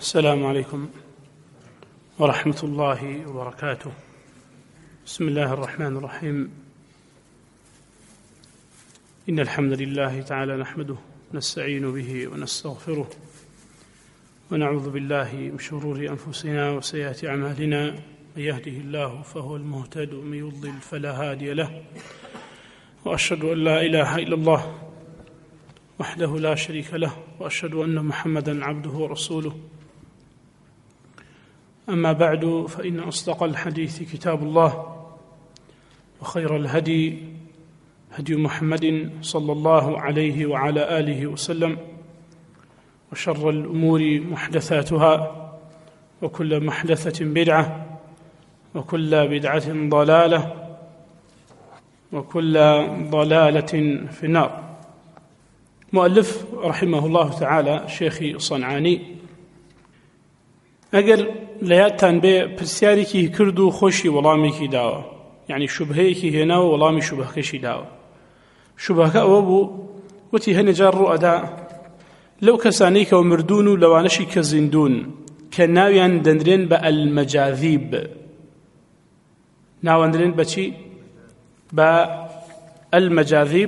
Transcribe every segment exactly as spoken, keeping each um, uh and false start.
السلام عليكم ورحمة الله وبركاته. بسم الله الرحمن الرحيم. إن الحمد لله تعالى نحمده نستعين به ونستغفره ونعوذ بالله من شرور أنفسنا وسيئات أعمالنا. من يهده الله فهو المهتد ومن يضلل فلا هادي له، وأشهد أن لا إله إلا الله وحده لا شريك له، وأشهد أن محمدا عبده ورسوله. أما بعد، فإن أصدق الحديث كتاب الله، وخير الهدي هدي محمد صلى الله عليه وعلى آله وسلم، وشر الأمور محدثاتها، وكل محدثة بدعة، وكل بدعة ضلالة، وكل ضلالة في النار. مؤلف رحمه الله تعالى شيخي الصنعاني ئەگەر لە یادتان بێ پرسیارێکی کرد و خۆشی وەڵامێکی داوە، یعنی شوبهەیەکی هێناوە وەڵامی شوبهەکەشی داوە. شوبهەکە ئەوە بوو، وتی هەنێجار ڕوئەدا لەو کەسانەی کە مردون و لەوانەشی کە زیندون کە ناویان دەنرێن بە ئەلمەجاذیب. ناوەندرێن بەچی؟ بە ئەلمەجاذیب.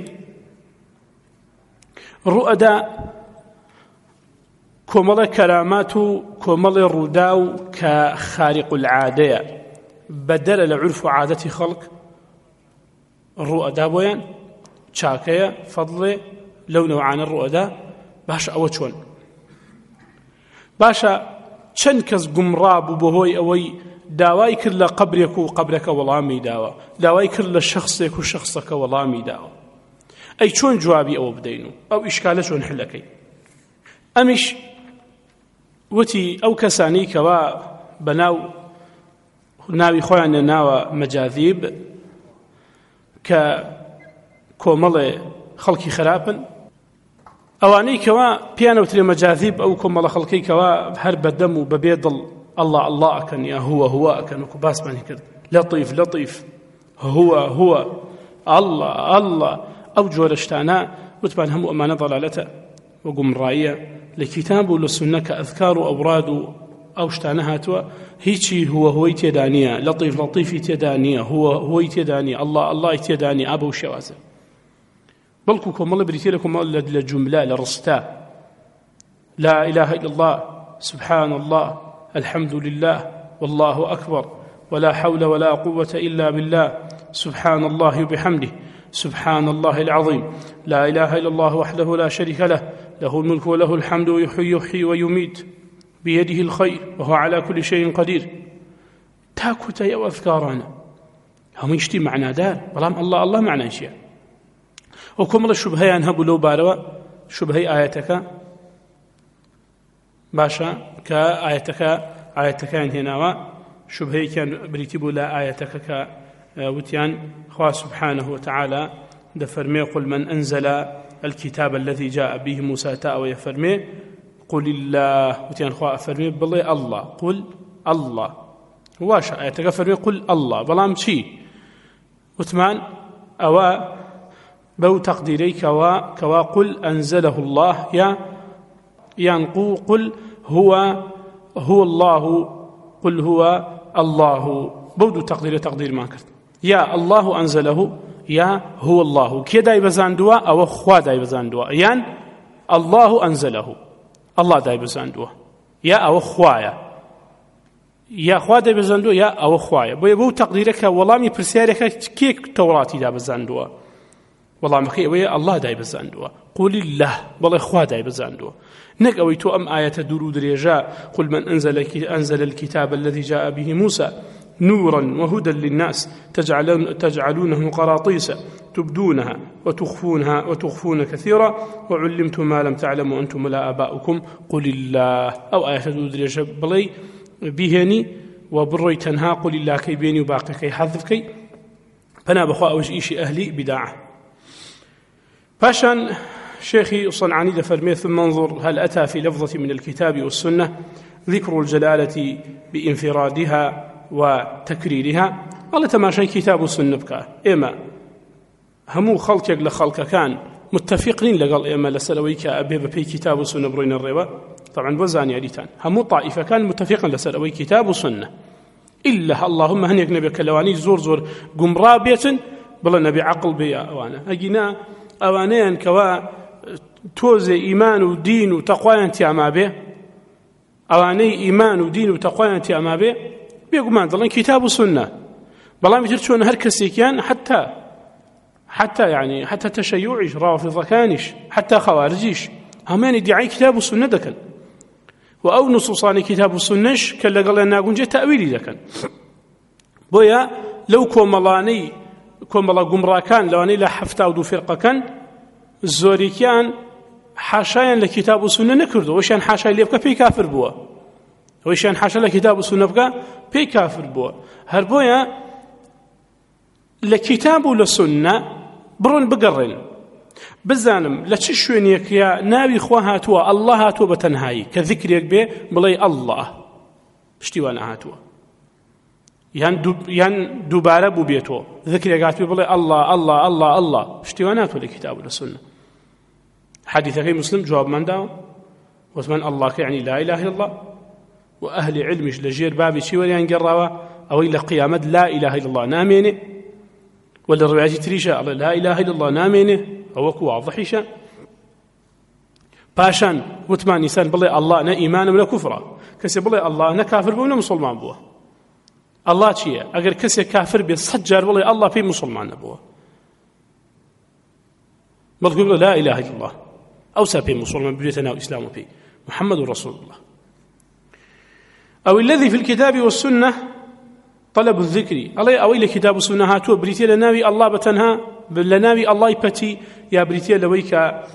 ڕوئەدا کۆمەڵە کەرامات و کۆمەڵی ڕوودا و کە خارق العادەیە، بەدەرە لە عورف و عادەتی خەڵک ڕوئەدا بۆیان چاکەیە، فەضڵێ لەو نەوعانە ڕوئەدا. باشە ئەوە چۆن؟ باشە چەند کەس گومڕا بوو بەهۆی ئەوەی داوای کرد لە قەبرێک و قەبرەکە وەڵامی داوە، داوای کرد لە شەخصێک و شەخصەکە وەڵامی داوە. ئەی چۆن جوابی ئەوە بدەین و ئەو ئیشکالە چۆن حلەکەی؟ ئەمیش وتی ئەو کەسانی کەوا بەناو ناوی خۆیان ناوە مەجاذیب، کە کۆمەڵێ خەڵکی خراپن، ئەوانەی کەوا پیانەوترێ مەجاذیب، ئەو کۆمەڵە خەڵکەی کەوا هەر بەدەم و بەبێ دڵ ئەڵڵا ئەڵڵا ئەکەن، یا هوە هوە ئەکەن، وەکو باسمانی کرد، لەطیف لەطیف، هوە هوە، ئەڵڵا ئەڵڵا. ئەو جۆرە شتانە وتمان هەموو ئەمانە ضەلالەتە و گومڕاییە. لە کتاب و لە سونە کە ئەذکار و ئەوراد و ئەو شتانە هاتووە، هیچی هوە هوەی تێدا نییە، لەطیف لەطیفی تێدا نییە، هوە هوەی تێدا نییە، ئەڵڵا ئەڵڵای تێدا نییە. ئا بەو شێوازە، بەڵکو کۆمەڵە بریتێ لە کۆمەڵ لە جوملە لە ڕستە، لا إله إلا الله، سبحان الله، الحمد لله، والله أكبر، ولا حول ولا قوة إلا بالله، سبحان الله وبحمده، سبحان الله العظيم، لا إله إلا الله وحده لا شريك له، له الملك وله الحمد ويحيي يحيي ويميت بيده الخير وهو على كل شيء قدير. تاكو تايا وأذكارنا هم يشتي معنا دار، والله الله الله معنا شيء. وكمل الشبهيان هبوا لو باروا شبهي آياتك باشا كآياتك آياتك هنا شبهي كان بريتبوا لا آياتك ك وتيان خواه سبحانه وتعالى دفرمي قل من أنزل الكتاب الذي جاء به موسى تاء ويفرمي قل الله، وتيان خواه فرمي بلي الله، قل الله. واش آياتك فرمي قل الله، بلام شي وثمان أوا بو تقديري كوا كوا قل أنزله الله، يا ينقو قل هو هو الله، قل هو الله. بودو تقدير تقدير ما كرت، يا الله أنزله، يا هو الله. كي داي بزاندوا أو خوا داي بزاندوا، يان الله أنزله، الله داي بزاندوا، يا أو خوايا، يا خوا داي بزاندوا، يا أو خوايا. بو بو تقديرك والله مي برسيارك كيك توراتي دا بزاندوا، والله ما كي ويا الله داي بزاندوا. قل الله، والله خوا داي بزاندوا. نك أويتو أم آية درود رجاء قل من أنزل أنزل الكتاب الذي جاء به موسى نورا وهدى للناس تجعلون تجعلونه قراطيس تبدونها وتخفونها وتخفون كثيرا وعلمتم ما لم تعلموا أنتم ولا آباؤكم قل الله. أو آية درجة بلي بهني وبروي تنها قل الله كي بيني وباقي كي حذف كي فأنا بخوا أوج إيشي أهلي بداعة. باشان شيخي الصنعاني دفرمي ثم انظر هل أتى في لفظة من الكتاب والسنة ذكر الجلالة بانفرادها وتكريرها. الله تماشي كتاب السنة بك إما همو خلقك لخلق كان متفقين لقال إما لسلويك أبي ببي كتاب السنة بروين الروا طبعا بوزاني أريتان هم طائفة كان متفقا لسر أوي كتاب وسنة إلا اللهم هنيك نبي كلواني زور زور قمرابية بلا نبي عقل بيا أوانا أجينا أوانين كوا توزي إيمان ودين وتقوى أنت أما به أواني إيمان ودين وتقوى أنت أما به بيقومان ضلن كتاب وسنة بلا مترشون هركسي كان حتى حتى يعني حتى تشيعش رافض كانش حتى خوارجيش همان يدعي كتاب وسنة دكن وأو نصوصان كتاب وسنش كلا قال لنا قنجة تأويلي دكن بويا لو كوملاني كوملا قمراكان لو أني لا حفتا ودو فرقة كان الزوري كان حاشايا لكتاب وسنة نكردو وشان حاشايا اللي يبقى بي كافر بوا وشان حاشا لكتاب وسنة بقى بي كافر بوا هربويا لكتاب ولسنة برون بقرن بزانم لچ شوێنێک یا ناوی خوا هاتووە الله هاتووە بە تەنهایی کە ذکرێک بێ بڵێ الله پشتیوانە هاتووە یان دو یان دووبارە بوو بێتەوە ذکرێک هاتووە بڵێ الله الله الله الله پشتیوان هاتووە لە کتاب و لە سنە حەدیثەکەی مسلم جوابمان داوە وتمان الله کە یعنی لا إله إلا الله و ئەهلی علمیش لە ژێر بابی چی وەریان گەڕاوە ئەوەی لە قیامەت لا إله إلا الله نامێنێ ولا الروايات تريشة لا إله إلا الله نامينه أو واضحيشة باشان وثمان إنسان بلي الله نا إيمان ولا كفر كسي بلي الله نا كافر بونا مسلمان بوه الله شيء أجر كسي كافر بيصجر بلي الله في مسلمان بوه بلقول لا إله إلا الله أو سابي مسلمان بيتنا وإسلام في محمد رسول الله أو الذي في الكتاب والسنة طلب الذكر الله أويل كتاب السنة هاتوا بريتيا لناوي الله بتنها لناوي الله يبتي يا بريتيا لويك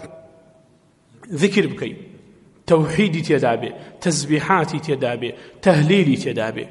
ذكر بكي توحيدي تدابي تسبيحاتي تدابي تهليلي تدابي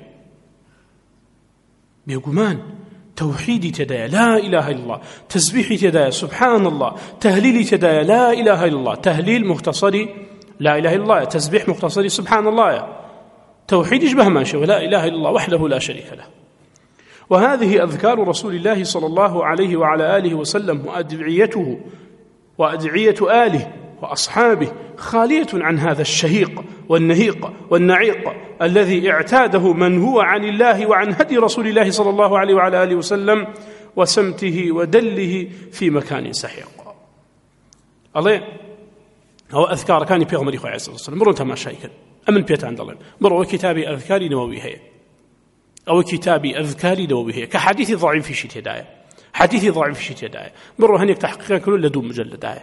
بيقومان توحيدي تدايا لا إله إلا الله تسبيحي تدايا سبحان الله تهليلي تدايا لا إله إلا الله تهليل مختصري لا إله إلا الله تسبيح مختصري سبحان الله توحيد يشبه ما شاء ولا إله إلا الله وحده لا شريك له وهذه أذكار رسول الله صلى الله عليه وعلى آله وسلم وأدعيته وأدعية آله وأصحابه خالية عن هذا الشهيق والنهيق والنعيق الذي اعتاده من هو عن الله وعن هدي رسول الله صلى الله عليه وعلى آله وسلم وسمته ودله في مكان سحيق الله هو أذكار كان في غمر عليه الصلاة والسلام مرون تماشايكا أمن بيت عند الله مروا كتابي أذكاري نووي هي أو كتابي أذكاري نووي هي كحديث ضعيف في شيء تداية حديث ضعيف في شيء تداية مروا هنيك تحقيقا كل لدوم مجلد آية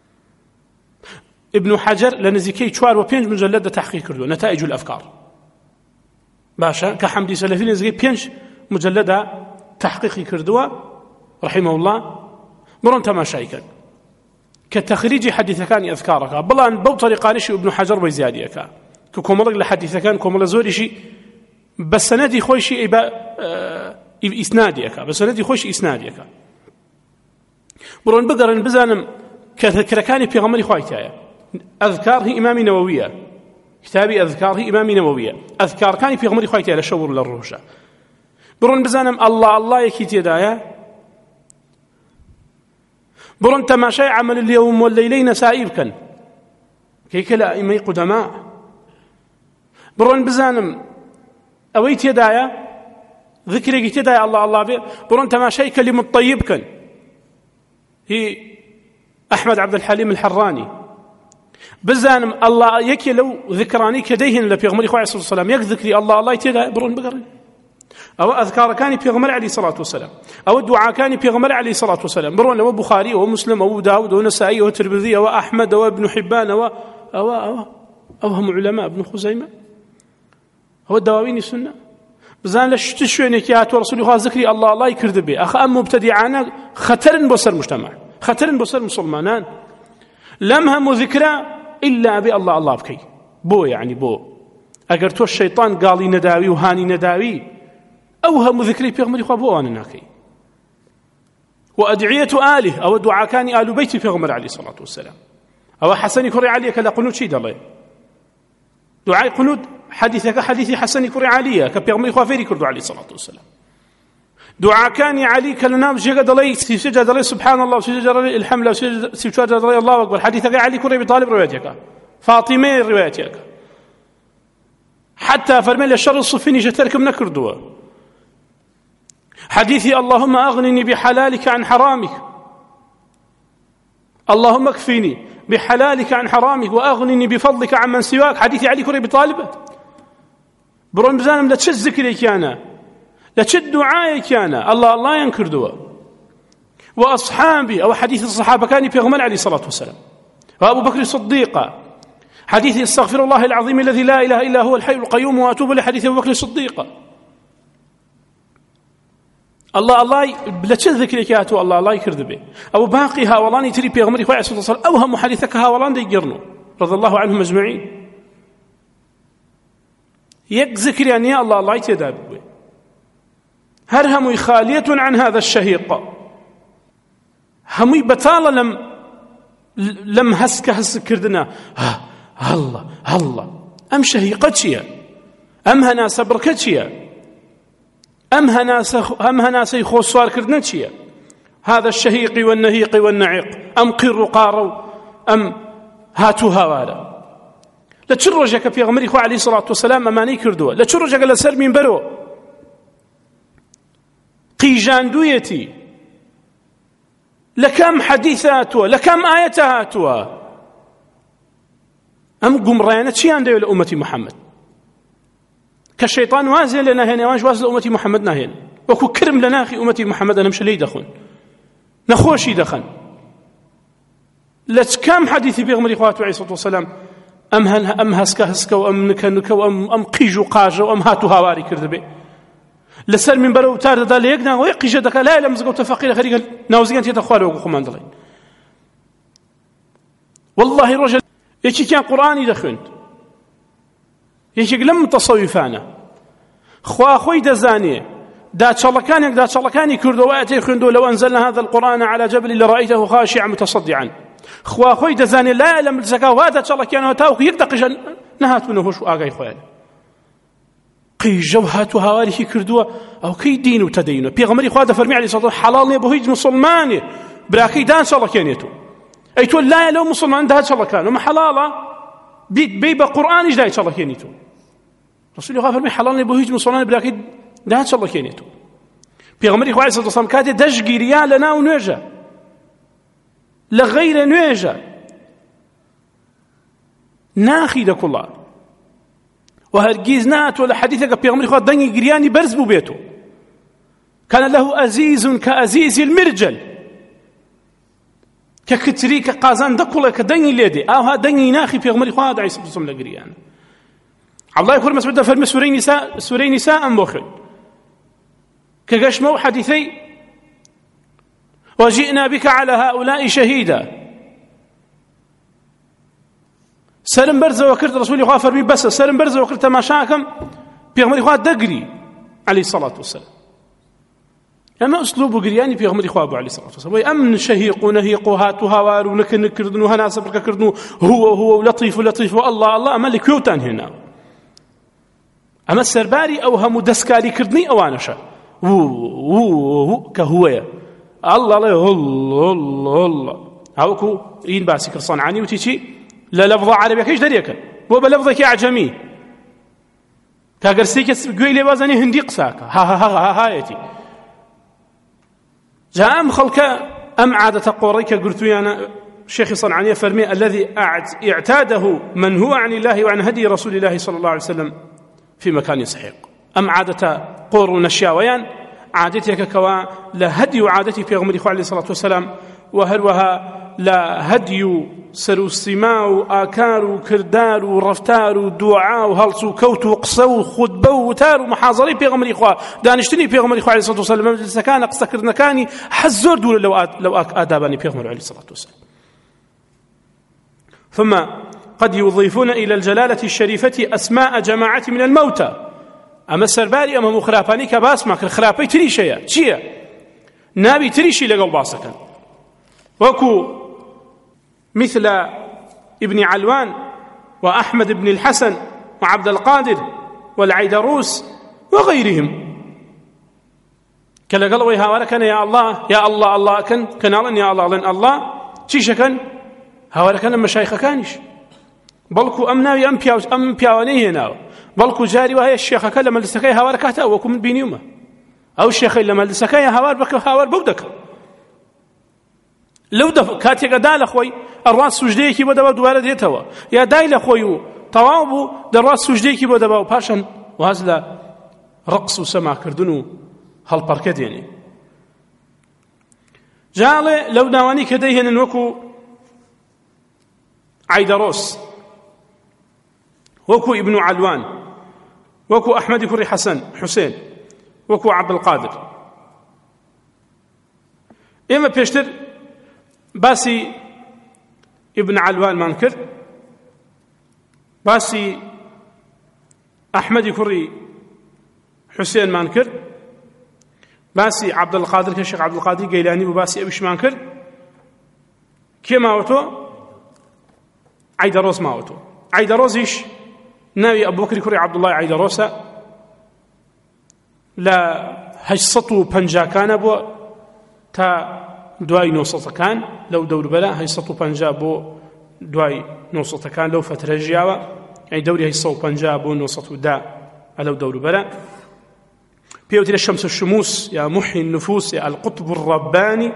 ابن حجر لنزيكي شوار وبينج مجلد تحقيق كردو نتائج الأفكار باشا كحمدي سلفي نزيكي بينج مجلد تحقيق كردو رحمه الله مرون تماشايكا كتخريج حديث كان أذكارك بلان بو طريقة نشي ابن حجر بيزياديك كومرق لحديث كان كومرق زوري شي بس سندي خوي شي إبا اه إسناديك بس سندي خوي شي إسناديك برون بقرن بزانم كركاني في غمري خوايتايا أذكاره إمامي نووية كتابي أذكاره إمامي نووية أذكار كان في غمري خوايتايا لشور للروشة برون بزانم الله الله يكيتي دايا برون تماشاي عمل اليوم والليلين سائب كان كيك لا إمي قدماء برون بزانم أويت يدايا ذكرك يدايا الله الله بي برون تماشاي كلمة طيب كان هي أحمد عبد الحليم الحراني بزانم الله يكي لو ذكراني كديهن لفي غمري خواه صلى الله عليه وسلم يك ذكري الله الله يتدايا برون بقرن أو أذكار كان في غمر عليه الصلاة والسلام أو الدعاء كان في غمر عليه الصلاة والسلام برون أو بخاري أو مسلم أو داود أو نسائي أو ترمذي أو أحمد أو ابن حبان أو أو أو أو هم علماء ابن خزيمة هو الدواوين السنة بزان لش تشوينك يا رسول الله ذكري الله الله يكرد به أخ أم مبتدعانا خطر بصر مجتمع خطر بصر مسلمانان لم هم ذكرى إلا بالله الله بكي بو يعني بو أجر تو الشيطان قال نداوي وهاني نداوي أوهم ذكري في غمر خواه أنا ناكي وأدعية آله أو دعاء كان آل بيت في غمر عليه الصلاة والسلام أو حسن كري عليك كلا قنود شيد الله دعاء قنود حديثك حديث حسن كري عليك كبي غمر خواه فيري كردو عليه الصلاة والسلام دعاء كان عليك لنام جيد الله سجد الله سبحان الله سجد الله الحمد سجد الله الله أكبر حديثك علي كري بطالب روايتك فاطمة روايتك حتى فرمي للشر الصفيني جتركم نكردوا حديثي اللهم أغنني بحلالك عن حرامك، اللهم اكفني بحلالك عن حرامك وأغنني بفضلك عن من سواك. حديثي علي كري بطالبة برون بزانم لا تشد ذكرك أنا لا تشد دعائك أنا الله الله ينكردوا. وأصحابي أو حديث الصحابة كان في غمال عليه الصلاة والسلام. وأبو بكر الصديق حديث استغفر الله العظيم الذي لا إله إلا هو الحي القيوم وأتوب لحديث أبو بكر الصديق. الله الله لا تشد ذكرك أتو الله الله يكرد به. أبو باقي هاولاني تري في غمال عليه الصلاة والسلام أوهم حديثك هاولان دي يقرنوا رضي الله عنهم أجمعين. يك ذكر يعني يا الله الله يتدابه هرهم خالية عن هذا الشهيق همي بطالة لم لم هسك هسك كردنا الله الله أم شهيقتشيا أم هنا صبركتشيا أم هنا سخ أم هنا سيخو صار كردنتشيا هذا الشهيق والنهيق والنعيق أم قر قارو أم هاتوا هوالا لا تشرجك في غمري خو عليه الصلاة والسلام أماني كردوا لا تشرجك لسر من برو قيجاندويتي لكم حديثاتها لكم آياتها أم قمرانة شيئا ديو لأمة محمد كالشيطان وازن لنا هنا واش وازن لأمة محمد ناهين وكو كرم لنا أخي أمة محمد أنا مش لي دخن نخوشي دخن لتكام حديثي بيغمر إخوات عليه الصلاة والسلام أم هن أم هسكا هسكا وأم نكا نكا وأم أم قيجو قاجا وأم هاتو هواري كردبي لسر من برو تار دال يقنا ويقي جدك لا لم زقوا تفقير خريق ناوزيان تيتخوال وقو ماندلين والله الرجل يشي كان قرآني دخنت يشي لم تصوفانا خوا خوي دزاني دا تشلكانك دا تشلكاني كردو واتي خندو لو انزلنا هذا القرآن على جبل لرأيته خاشعا متصدعا خوا خوي دزاني لا لم زكا وهذا تشلكان وتاوك يقدق نهات منه شو اغاي خويا قي جوهات هواري كردوا او كي دين وتدين بيغمري خوا فرمي عليه الصلاه حلال ني بهيج مسلمان براكي دان شلكانيتو اي تقول لا لو مسلمان ده شلكان وما حلاله بي بقران ايش دا شلكانيتو رسول الله فرمي حلال ني بهيج مسلمان براكي دان شلكانيتو بيغمري خوا عليه الصلاه والسلام كاتي دشقي ريال لنا ونوجه لغير نوجه ناخي ده كله وهرجيز نات ولا حديثك بيغمري خوا دني جرياني برز بو بيته كان له أزيز كأزيز المرجل ككتريك قازان دكولا كدني ليدي أو ها دني ناخي بيغمري خوا دعي سبسم لجريان الله يكون مسعود فرم سوري نساء سوري نساء مخل كجش مو حديثي وجئنا بك على هؤلاء شهيدا سرم برزه وكرت رسول الله فرمي بس سرم برزه وكرت تماشاكم بيغمر اخوات دقري عليه الصلاه والسلام اما اسلوب قرياني بيغمر اخوات عليه الصلاه والسلام ويامن شهيق ونهيق هات وهوار ونكن كردن وهنا صبرك كردن هو هو لطيف لطيف والله الله ملك يوتان هنا اما السرباري او هم دسكاري كردني اوانشا و كهويا الله الله الله الله هاوكو ين باسي كرصان عني وتيجي لا لفظة عربية كيش دريك بو بلفظة كي عجمي كاقرسيك قويلي وازني هندي قساك ها ها ها ها هايتي جاء أم خلق أم عادة قوريك قلتوا أنا شيخ صنعانية فرمي الذي اعتاده من هو عن الله وعن هدي رسول الله صلى الله عليه وسلم في مكان سحيق أم عادة قور نشاويان عادتك كوا لهدي وعادتي في غمر إخوة عليه الصلاة والسلام وهروها لا هدي سرو سماو آكار كردار ورفتار دعاء وهلص وكوت وقصو خطبو وتار ومحاضري بيغمر إخوة دانشتني بيغمر إخوة عليه الصلاة والسلام مجلس كان قصكر نكاني حزور دول لو آد لو آدابني بيغمر عليه الصلاة والسلام. ثم قد يضيفون إلى الجلالة الشريفة أسماء جماعة من الموتى أما السرباري أما مخرافاني كباس ماك الخرافي تريشيا تشيا نابي تريشي لقل باسكا وكو مثل ابن علوان وأحمد بن الحسن وعبد القادر والعيدروس وغيرهم كلا قالوا يا وركن يا الله يا الله الله كن كنالن يا الله لن الله تشيش كان ها وركن مشايخ كانش بلكو أمناوي أم بياو أم بياوني هنا بەڵکو جاری وایە شێخەکە لە مەجلیسەکەی هاوار کاتە وەکو من بینیومە ئەو شێخەی لە مەجلیسەکەی هاوار بکە هاوار بەو دەکە لەو کاتێکەدا لە خۆی ئەڕوا سوژدەیەکی بۆ دەبا دووارە دێتەوە یا دای لە خۆی و تەواو بوو دەڕوا سوژدەیەکی بۆ دەبا و پاشان واز لە ڕقس و سەماکردن و هەڵپەڕکە دێنێ جاڵێ لەو ناوانی کە دەیهێنن وەکو عەیدەڕۆس وەکو ئیبن عەلوان وەکو ئەحمەدی کوڕی حەسەن حوسێن وەکو عەبدولقادر ئێمە پێشتر باسی ئیبن عەلوانمان کرد باسی ئەحمەدی کوڕی حوسێنمان کرد باسی عەبدولقادر کە شێخ عەبدولقادری گەیلانی بوو باسی ئەویشمان کرد کێ ماوەتۆ عەیدەڕۆس ماوەتۆ عەیدەڕۆزیش ناوی ئەبوبەکری کوڕی عەبدوڵڵای عەیدەڕۆسە لە هەشت و پەنجاکانە بۆ تا دوای نۆسەدەکان لەو دەوروبەرە هەشت و پەنجا بۆ دوای نۆسەدەکان لەو فترە ژیاوە یعنی دەوری هەشت و پەنجا بۆ نۆسەد و دا لەو دەوروبەرە پێوترە شەمس الشموس یا محی النفوس یا القطب الربانی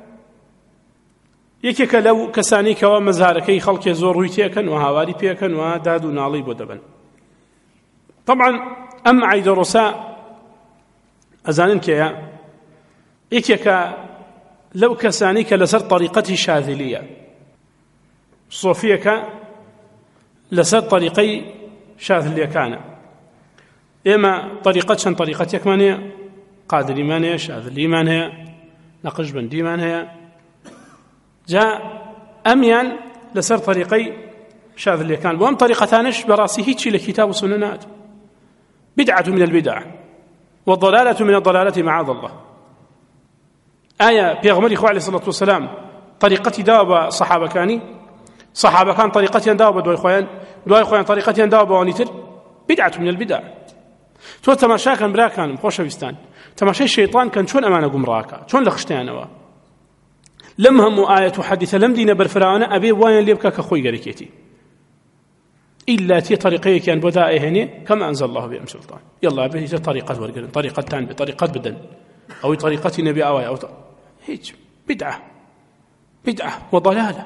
یەکێکە لەو کەسانی کەوا مەزارەکەی خەڵکی زۆر ڕووی تێکەن و هاواری پێکەن و داد و ناڵی بۆ دەبن طبعا ئەم عەیدەڕۆسە ئەزانن کێیە یەکێکە لەو کەسانی کە لەسەر طریقەتی شاذلیە سۆفیەکە لەسەر طریقەی شاذلیەکانە ئێمە طریقەت چەند طریقەتێکمان هەیە قادریمان هەیە شاذلیمان هەیە نەقشبەندیمان هەیە جا ئەمیان لەسەر طریقەی شاذلیەکان بۆ ئەم طریقەتانش بەڕاستی هیچی لە کتاب و سنە نات بدعة من البدع والضلالة من الضلالة معاذ الله آية بيغمري خو عليه الصلاة والسلام طريقتي داوة صحابة كاني صحابة كان طريقتي داوة دواي خوان دواي خوان طريقتي داوة وانيتر بدعة من البدع تو تماشا كان برا كان خوشويستان تماشا الشيطان كان شون أمانة قمراكا شون لخشتيانوا لم هم آية حديثة لم دين برفرانا أبي وين ليبكا كخوي قريكيتي إلا تي طريقية كان بدائه هني كما أنزل الله بهم سلطان يلا به طريقة ورقل طريقة تان بطريقة بدن أو طريقة نبي أواي أو هيك بدعة بدعة وضلالة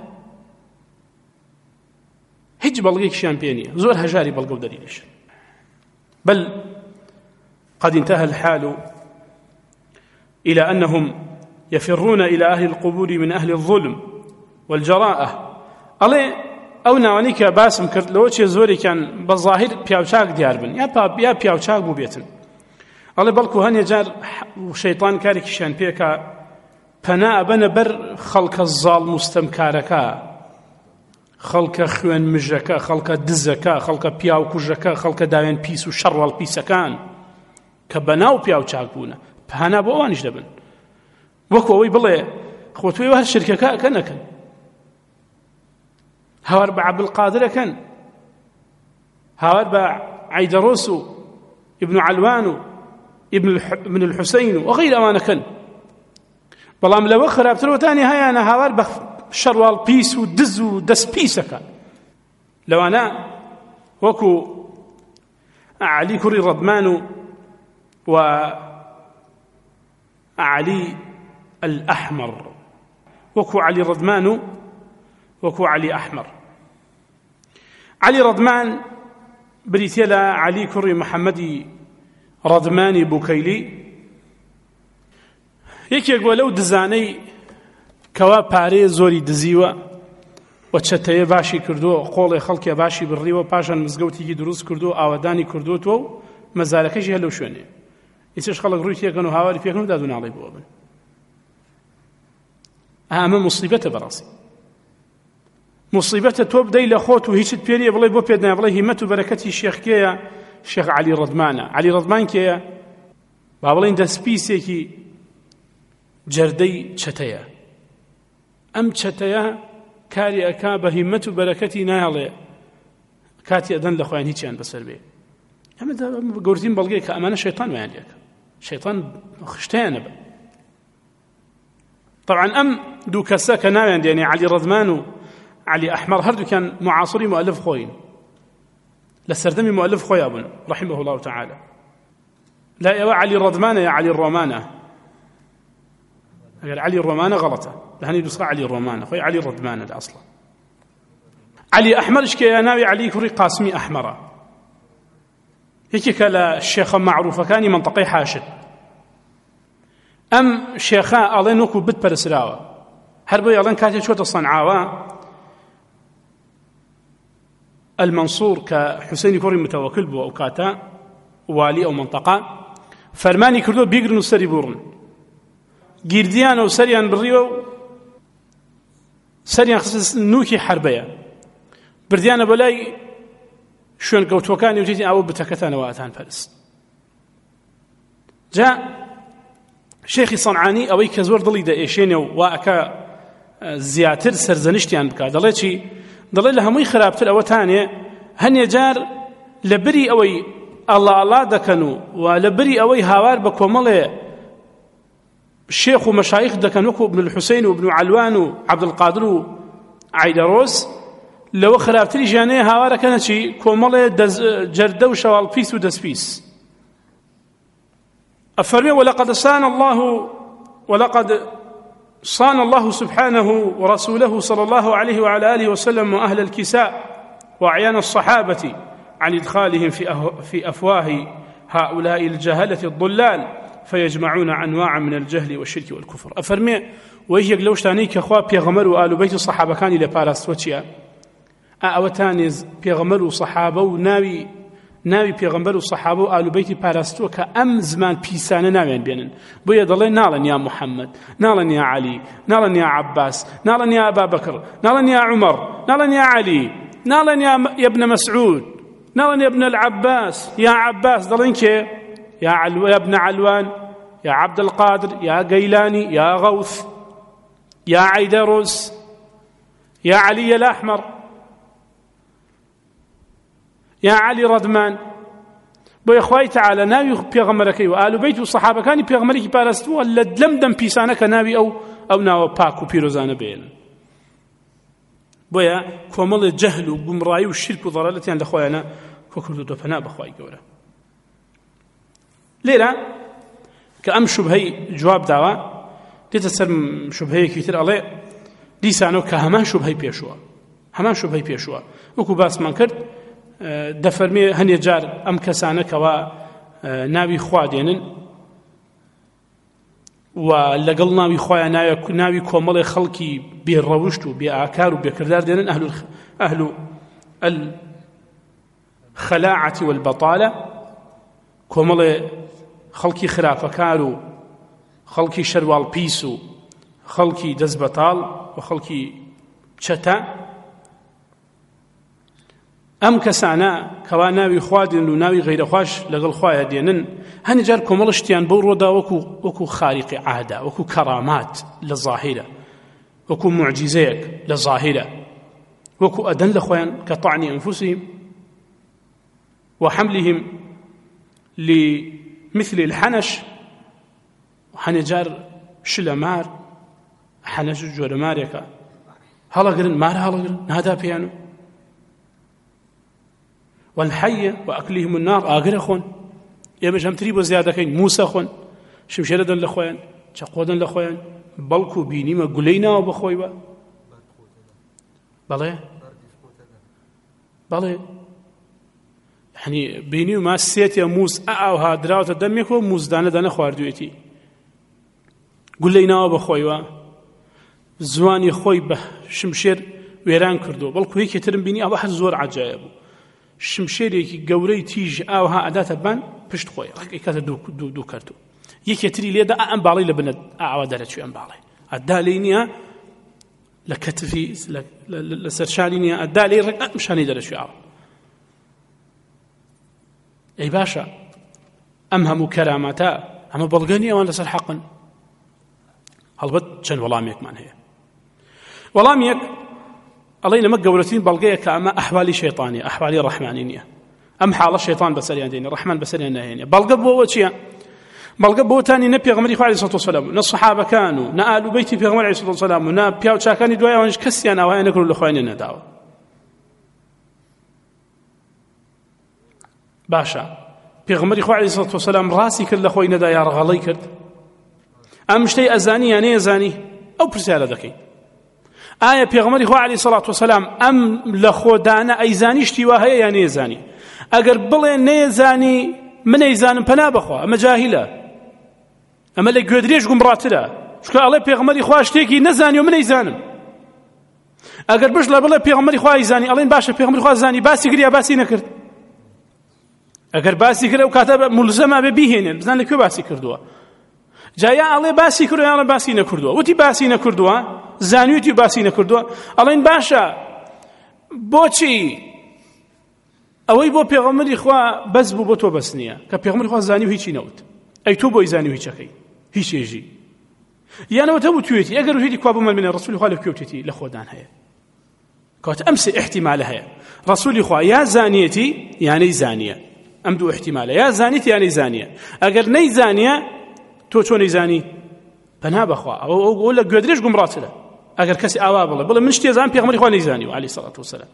هيك بلغيك شامبيونية زور هجاري بلغو دليلش بل قد انتهى الحال إلى أنهم يفرون إلى أهل القبور من أهل الظلم والجراءة الله أو نوانيك باسم كرد لو چه زوري كان بالظاهر بياوچاك ديار بن يا باب يا بياوچاك بو بيتن الله بلكو هن يجار شيطان كارك شان بيكا پنا بن بر خلق الظالم مستمكاركا خلق خوان مجركا خلق دزكا خلق بياو كوجكا خلق داوين بيس وشر والبيسكان كبناو بياوچاك بونا پنا بو وانش دبن وەکو ئەوەی بڵێ خۆتوی هەر شرکەکە نەکەن هاوار بە عەبدولقادرەکەن هاوار بە عەیدەڕۆس و ئیبن عەلوان و ئیبن الحوسەین و غەیر ئەوانەکەن بەڵام لەوە خراپترەوەتانی هەیەنە هاوار بە شەڕواڵ پیس و دز و دەست پیسەکە لەوانە وەکو عەلی کوڕی ڕەدمان و عەلی الأحمر وكو علي رضمان وكو علي أحمر علي رضمان بريتيلا علي كري محمدي رضماني بوكيلي يكي يقول لو دزاني كوا باري زوري دزيوة وچتايا باشي كردو قولي خلقيا باشي بالريوة باشان مزقوتي دروس كردو آوداني كردو تو مزالكشي هلو شواني يسيش خلق رويتيا كانوا هاواري فيها كانوا دادون علي بوابن ئەمە مصیبەتە بەڕاستی مصیبەتە تۆ بدەی لە خۆت و هیچت پێ نییە بڵێ بۆ پێت نایە بڵێ هیمەت و بەرەکەتی شێخ کێیە شێخ عەلی ڕەدمانە عەلی ڕەدمان کێیە با بڵێن دەستپیسێکی جەردەی چەتەیە ئەم چەتەیە کاری ئەکا بە هیمەت و بەرەکەتی ناڵێ کاتی ئەدەن لە خۆیان هیچیان بەسەر بێ ئەمە گەورترین بەڵگەیە کە ئەمانە شەیطان ویان لێکە شەیطان خشتیانە بە طبعا أم دو كسا كناوين يعني علي رضمان وعلي أحمر هردو كان معاصري مؤلف خوين لسردمي مؤلف خويا بن رحمه الله تعالى لا يا علي الرضمانة يا علي الرومانة قال علي الرومانة غلطة لهني نسخة علي الرومانة خويا علي الرضمانة ده أصلا علي أحمر إشكي يا ناوي علي كوري قاسمي أحمر هيك كلا الشيخ معروفة كان منطقي حاشد أم شيخاء الله نوكو بد برسراوة هربي الله كاتي شوت الصنعاوة المنصور كحسين كوري متوكل بو أو كاتا والي أو منطقة فرماني كردو بيقرنو سري بورن جيرديان أو سريان بالريو سريان خصص نوكي حربية برديان بلاي شون قوتوكاني وجيتي أو بتكتان واتان فارس جاء شيخي صنعاني أوي كزور ضلي دا إيشيني وأكا زياتر سرزنشتيان بكا دلي شي دلي لها مي خرابتر أو تاني هن يجار لبري أوي الله الله دكنو ولبري أوي هاوار بكومالي الشيخ ومشايخ دكنوكو ابن الحسين وابن علوان وعبد القادر وعيدروس لو خرابتري جاني هاوار كانت شي كومالي جردو شوال بيس ودس بيس أفرمي ولقد صان الله ولقد صان الله سبحانه ورسوله صلى الله عليه وعلى آله وسلم وأهل الكساء وأعيان الصحابة عن إدخالهم في, أه في أفواه هؤلاء الجهلة الضلال فيجمعون أنواعا من الجهل والشرك والكفر أفرمي وهي قلوشتانيك أخوة بيغمر وآل بيت الصحابة كان لباراس وشيا أعوتانيز بيغمر صحابة وناوي ناوي پیغمبر و صحابه و آل بیت پاراستو که ام زمان پیسانه ناویان بینن بویا دڵێ ناڵن یا محمد ناڵن یا علی ناڵن یا عباس ناڵن یا أبا بكر ناڵن یا عمر ناڵن یا علی ناڵن یا ابن مسعود ناڵن یا ابن العباس یا عباس دڵێن کێ یا علو یا ابن علوان یا عبد القادر یا قيلاني یا غوث یا عيدروس یا علي الأحمر يا علي رضمان بو إخوائي تعالى ناوي بيغمركي وآل بيت والصحابة كاني بيغمركي بارستو ولا لمدن بيسانك ناوي أو أو ناو باكو بيروزان بين بويا كومل الجهل وقمراي والشرك وضلالتي عند أخوائنا كوكردو دفنا بأخوائي قولا ليلة كأم شبهي جواب داوا ديتسر شبهي كتير عليه ديسانو كهمان شبهي بيشوا همان شبهي بيشوا وكو باس من کرد دەفەرمێ هەنێ جار ئەم کەسانە کەوا ناوی خوا دێنن و لەگەڵ ناوی خۆیان ناوی کۆمەڵی خەڵکی بێڕەوشت و بێ ئاکار و بێکردار دێنن ئەهل الخەلاعەتی والبەطالە کۆمەڵێ خەڵکی خراپەکار و خەڵکی شەرواڵ پیس و خەڵکی دەست بەتاڵ و خەڵکی چەتە ئەم کەسانە کەوا ناوی خوا دێن و ناوی غەیرەخواش لەگەڵ خوایە دێنن هەنی جار کۆمەڵ شتیان بەو ڕۆدا وەکو وەکو خاریقی عادا وەکو کەرامات لە ظاهیرە وەکو معجزەیەک لە ظاهیرە وەکو ئەدەن لە خۆیان کە طعنی ئەنفوسهم وحملهم لمثل الحنش هەنێ جار شلە مار حەنەش جۆرە مارێکە هەڵەگرن مار هەڵەگرن نادا پێیانە والحية وأكلهم النار آخر خون يا مش هم تريبوا زيادة كين موسى خون شمشيرة لخوان شقودا لخوان بلكو بيني ما قلينا وبخوي با بلى بلى يعني بيني وما سيت يا موس أو هادرا وتدميكو موس دانا دانا خواردويتي قلينا وبخوي با زواني خوي به شمشير ويران كردو بلكو هيك ترم بيني أبو حد زور عجائب شمشێرێکی گەورەی تیژ ئاوها ئەداتە بان پشت خۆی ڕێکی کاتە دوو دوو دوو کردو یەکێتری لێدا ئەم باڵی لە بنە ئاوا دەرەچوی ئەم باڵی ئەدا لێی نییە لە کەتفی لە سەرشانی نییە ئەدا لێی ڕێک ئەمشانی دەرەچوی ئاوا ئەی باشە ئەم هەموو کەراماتە ئەمە بەڵگە نیە ئەوان لەسەر حەقن هەڵبەت چەند وەڵامێکمان هەیە وەڵامێک الله لما قولتين بلقيك أما أحوالي شيطانية أحوالي رحمانية أم حال الشيطان بسريان ديني الرحمن بسريان نهيني بلقى بوتشيا بلقى بوتاني نبي غمري عليه الصلاة والسلام نصحابة كانوا نآل بيتي في غمري عليه الصلاة والسلام نا بياو شاكاني دوايا وانش كسيانا وهي نكروا لأخواني نداوا باشە پێغەمبەری خوا عەلەیهی سەڵاتو وەسەلام ڕاستی کرد لە خۆی نەدا یا ڕەغەڵەی کرد؟ ئەم شتەی ئەزانی یان نەیەزانی؟ ئەو پرسیارە دەکەین. ئایا پێغەمبەری خوا عەلەیهی سەڵاتو وەسەلام ئەم لە خۆدانە ئەیزانی شتی وا هەیە یان نەیەزانی؟ ئەگەر بڵێ نەیەزانی من ئەیزانم پەنا بخوا ئەمە جاهیلە، ئەمە لە گوێدرێژ گومڕاترە، چونکە ئەڵێ پێغەمبەری خوا شتێکی نەزانی و من ئەیزانم. ئەگەر بش لە بڵێ پێغەمبەری خوا ئەیزانی ئەڵێن باشە پێغەمبەری خوا زانی باسی کرد یا باسی نەکرد؟ ئەگەر باسی کرد ئەو کاتە مولزەمە بێ بیهێنێن بزان لەکوێ باسی کردووە. جایا ئەڵێ باسی کردووە یان باسی نەکردووە؟ وتی باسی نەکردووە، زانیوتی باسی نەکردووە، ئەڵێن باشە بۆچی ئەوەی بۆ پێغەمبەری خوا بەس بوو بۆ تۆ بەس نییە کە پێغەمبەری خوا زانی و هیچی نەوت، ئەی تۆ بۆی زانی و هیچەکەی هیچ ێژی یانەوە تە بوو توێتی ئەگەر وژێتی کوا بمەلمێنێ ڕەسوولی خوا لەکوێ وتێتی لە خۆدان هەیە. کەواتە ئەم سێ احتیمالە هەیە، ڕەسوولی خوا یا زانیەتی یانەی زانیە، ئەم دوو احتیمالە، یا زانیت یانەی زانیە. ئەگەر نەیزانیە تۆ چۆن نەیزانی؟ پەنا بەخوا ئەوە لە گوێدرێژ گومڕاترە. ئەگەر کەسی ئاوا بڵێ بڵێ من شتێ زانم پێغەمبەری خوا نەیزانیوە عەلەیهی سەڵاتو وەسەلام،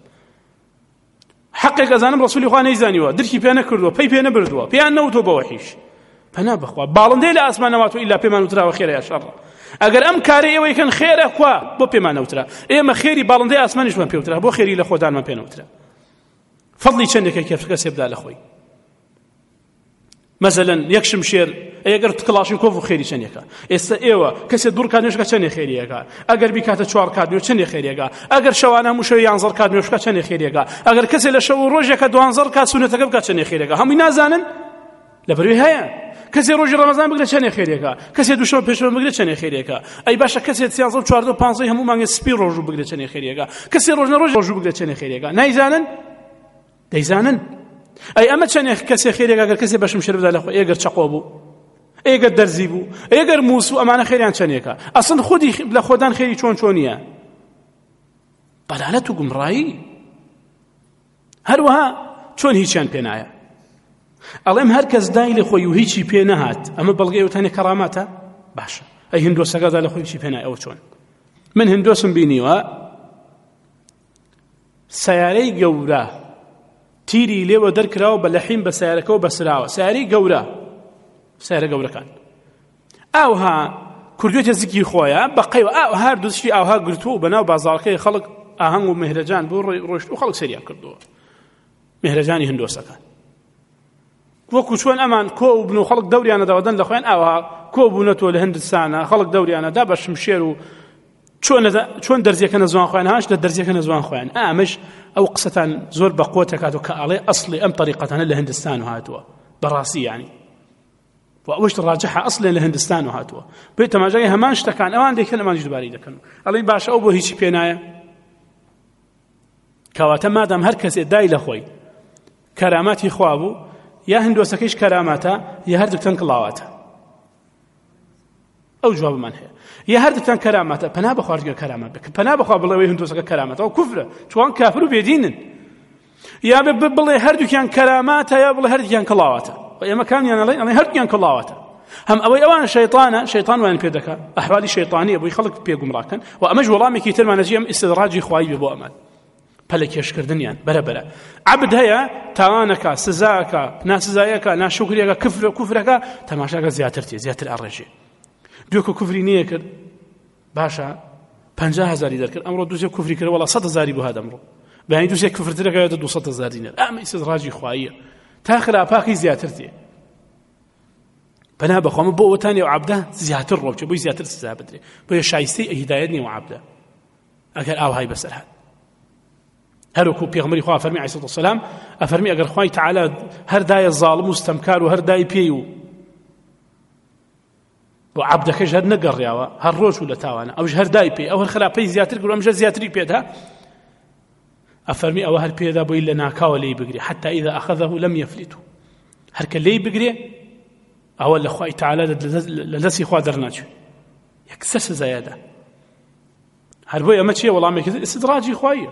حەقێک ئەزانم ڕەسوولی خوا نەیزانیوە، درکی پێ نەکردووە، پێی پێ نەبردووە، پێیان نەوتۆ بە وەحیش، پەنا بەخوا باڵندەی لە ئاسمان نەماتوە ئیلا پێمان وتراوە خێرە یا شەڕە. ئەگەر ئەم کارە ئێوەی کەن خێرە کوا بۆ پێمان نەوترا، ئێمە خێری باڵندەی ئاسمانیشمان پێوترا، بۆ خێری لە خۆدانمان پێ نەوترا. فەضلی چەندێکە کەسێ بدا لە خۆی. مەسەلەن یەک شمشێر ئەگەر کڵاشی کۆڤ و خێری چەندێکە، ئێستا ئێوە کەسێ دوور کات نوێشکە چەندێ خێریەکە، ئەگەر بیکاتە چوار کات نوێ چەندێ خێریەکە، ئەگەر شەوانە هەموو شەوی یانزە کات نوێشکە چەندێ خێریەکە، ئەگەر کەسێ لە شەو و ڕۆژێکە دوانزە کات سونەتەکە بکات چەندێ خێریەکە، هەمووی نازانن لەبەروی هەیە. کەسێ ڕۆژی ڕەمەزان بگرێت چەندێ خێریەکە، کەسێ دووشەمە پێشەوە بگرێت چەندێ خێریەکە. ئەی باشە کەسێ سیانزە و چواردە و پانزەی هەموو مانگێ سپی ڕۆژوو بگرێت چەندێ خێریەکە، کەسێ ڕۆژنە ڕۆژ ڕۆژوو بگرێت چەندێ خێریەکە. نایزانن؟ دەیزانن. ئەی ئەمە چەندێ کەسێ خێریەکە ئەگەر کەسێ بە شمشێر بدا لە خۆی، ئێگەر چەقۆ بوو، ئێگەر دەرزی بوو، ئێگەر مووس و ئەمانە خێریان چەندێکە. ئەسڵ خودی لە خۆدان خێری چۆن چۆنیە؟ ضەلالەت و گومڕایی. هەروەها چۆن هیچیان پێ نایە؟ ئەڵێم هەر کەس دای لە خۆی و هیچی پێ نەهات، ئەمە بەڵگەی وتانێ کەراماتە؟ باشە. ئەی هندۆسەکە دا لە خۆی هیچی پێ نایە، ئەوە چۆن؟ من هندۆسم بینیوە سیارەی گەورە تیری لێوە دەرکراوە بە لەحیم بە سیارەکەەوە بەسراوە، سیارەی گەورە، سیارە گەورەکان ئاوها کوردوێتە زیکی خۆیە بەقەیوە ئاو هەر دووشتی ئاوها گرتووە بەناو بازاڕەکەی خەڵک ئاهەنگ و مهرەجان بۆ ڕۆیشت و خەڵک سەریان کردووە مهرەجانی هندۆسەکان. وەکو چۆن ئەمان کۆ و بن و خەڵک دەوریانە داوەدەن لە خۆیان ئاوها کۆ بوونەتەوە لە هەندستانە، خەڵک دەوریانەدا بە شمشێر و چۆن دەرزیەکە نەزوان خۆیان هاش لە دەرزیەکە نەزوان خۆیان. ئامش ئەو قسەتان زۆر بە قوت دەکاتەوە کە ئەڵێ ئەسڵی ئەم طریقەتانە لە هەندستان و هاتووە بەڕاستی یعنی وەشت ڕاجحە ئەسڵێن لە هەندستان و هاتووە بێت تەماشای هەمان شتەکان ئەوان دەیکەن ئەمانیش دووبارەی دەکەن. ئەڵێن باشە ئەو بۆ هیچی پێ نایە، کەواتە مادام هەر کەسێ دای لە خۆی کەراماتی خوا بوو، یا هندۆسەکەیش کەراماتە یا هەردووکتان کڵاواتە. ئەو جوابمان هەیە. یا هەردووکتان کەراماتە، پەنا بەخوا ڕگە کەرامات بکە، پەنا بەخوا بڵێ هندۆسەکە کەراماتە، ئەو کوفرە، چوان کافر و بێدینن. یا بڵێ هەردووکیان کەراماتە یا بڵێ هەردووکیان کڵاواتە. ئێمە کامیان ئەڵێن ئەڵێ هەردووکیان کڵاواتە. هەم ئەوەی ئەوانە شەیطانە، شەیطان وایان پێ دەکات، ئەحوالی شەیطانیە بۆی خەڵک پێ گومڕاکەن و ئەمەش وەڵامێکی ترمانەجی ئەم ئیستدراجی خوایی بێ بۆ ئەمان پەلە کێشکردنیان بەرەبەرە. عەبد هەیە تاوانەکە، سزاکە، ناسزایەکە، ناشکریەکە، کفر کوفرەکە، تەماشاکە زیاتر تێ زیاتر ئەڕێژێ. دوێکە کوفری نییە کرد باشە پەنجا هەزاری دەرکرد، ئەمڕۆ دووسێ کوفری کرد وەڵا سەد هەزاری بۆ هات ئەمڕۆ، بەیانی دووسێ کوفرترەکەوێتە دوو سەد هەزار دینار. ئەمە ئیستدراجی خواییە، تا خراپاکی زیاتر تێ. پەنا بەخوا بۆ ئەوتانی و عەبدە زیاتر ڕۆبچێ، بۆی زیاتر سزا بدرێ، بۆیە شایستەی هیدایەت نییە و عەبدە ئەگەر ئاوهای بەسەر هات. هەروەکو پێغەمبەری خوا فەرمی عەلەیهی سەڵاتو وەسەلام ئەفەرمی ئەگەر خوای تەعالا هەر دایە زاڵم و ستەمکار و هەر دای پێی و بۆ عەبدەکەش هەر نەگەڕیاوە هەر ڕۆژ و لە تاوانە، ئەوش هەر دای پێی، ئەو هەر خراپەی زیاتر کرد، ئەمژە زیاتری پێدا، ئەفەرمی ئەوە هەر پێدا بۆی لە ناکاوە لێی بگرێ حتى إذا أخذه لم يفلته، هەر کە لێی بگرێ ئەوە لە خوای تەعالا لە دەستی خوا دەرناچێت، یەکسەر سزایەدا. هەر بۆی ئەمە چییە؟ وەڵامێکی ئیستدراجی خواییە،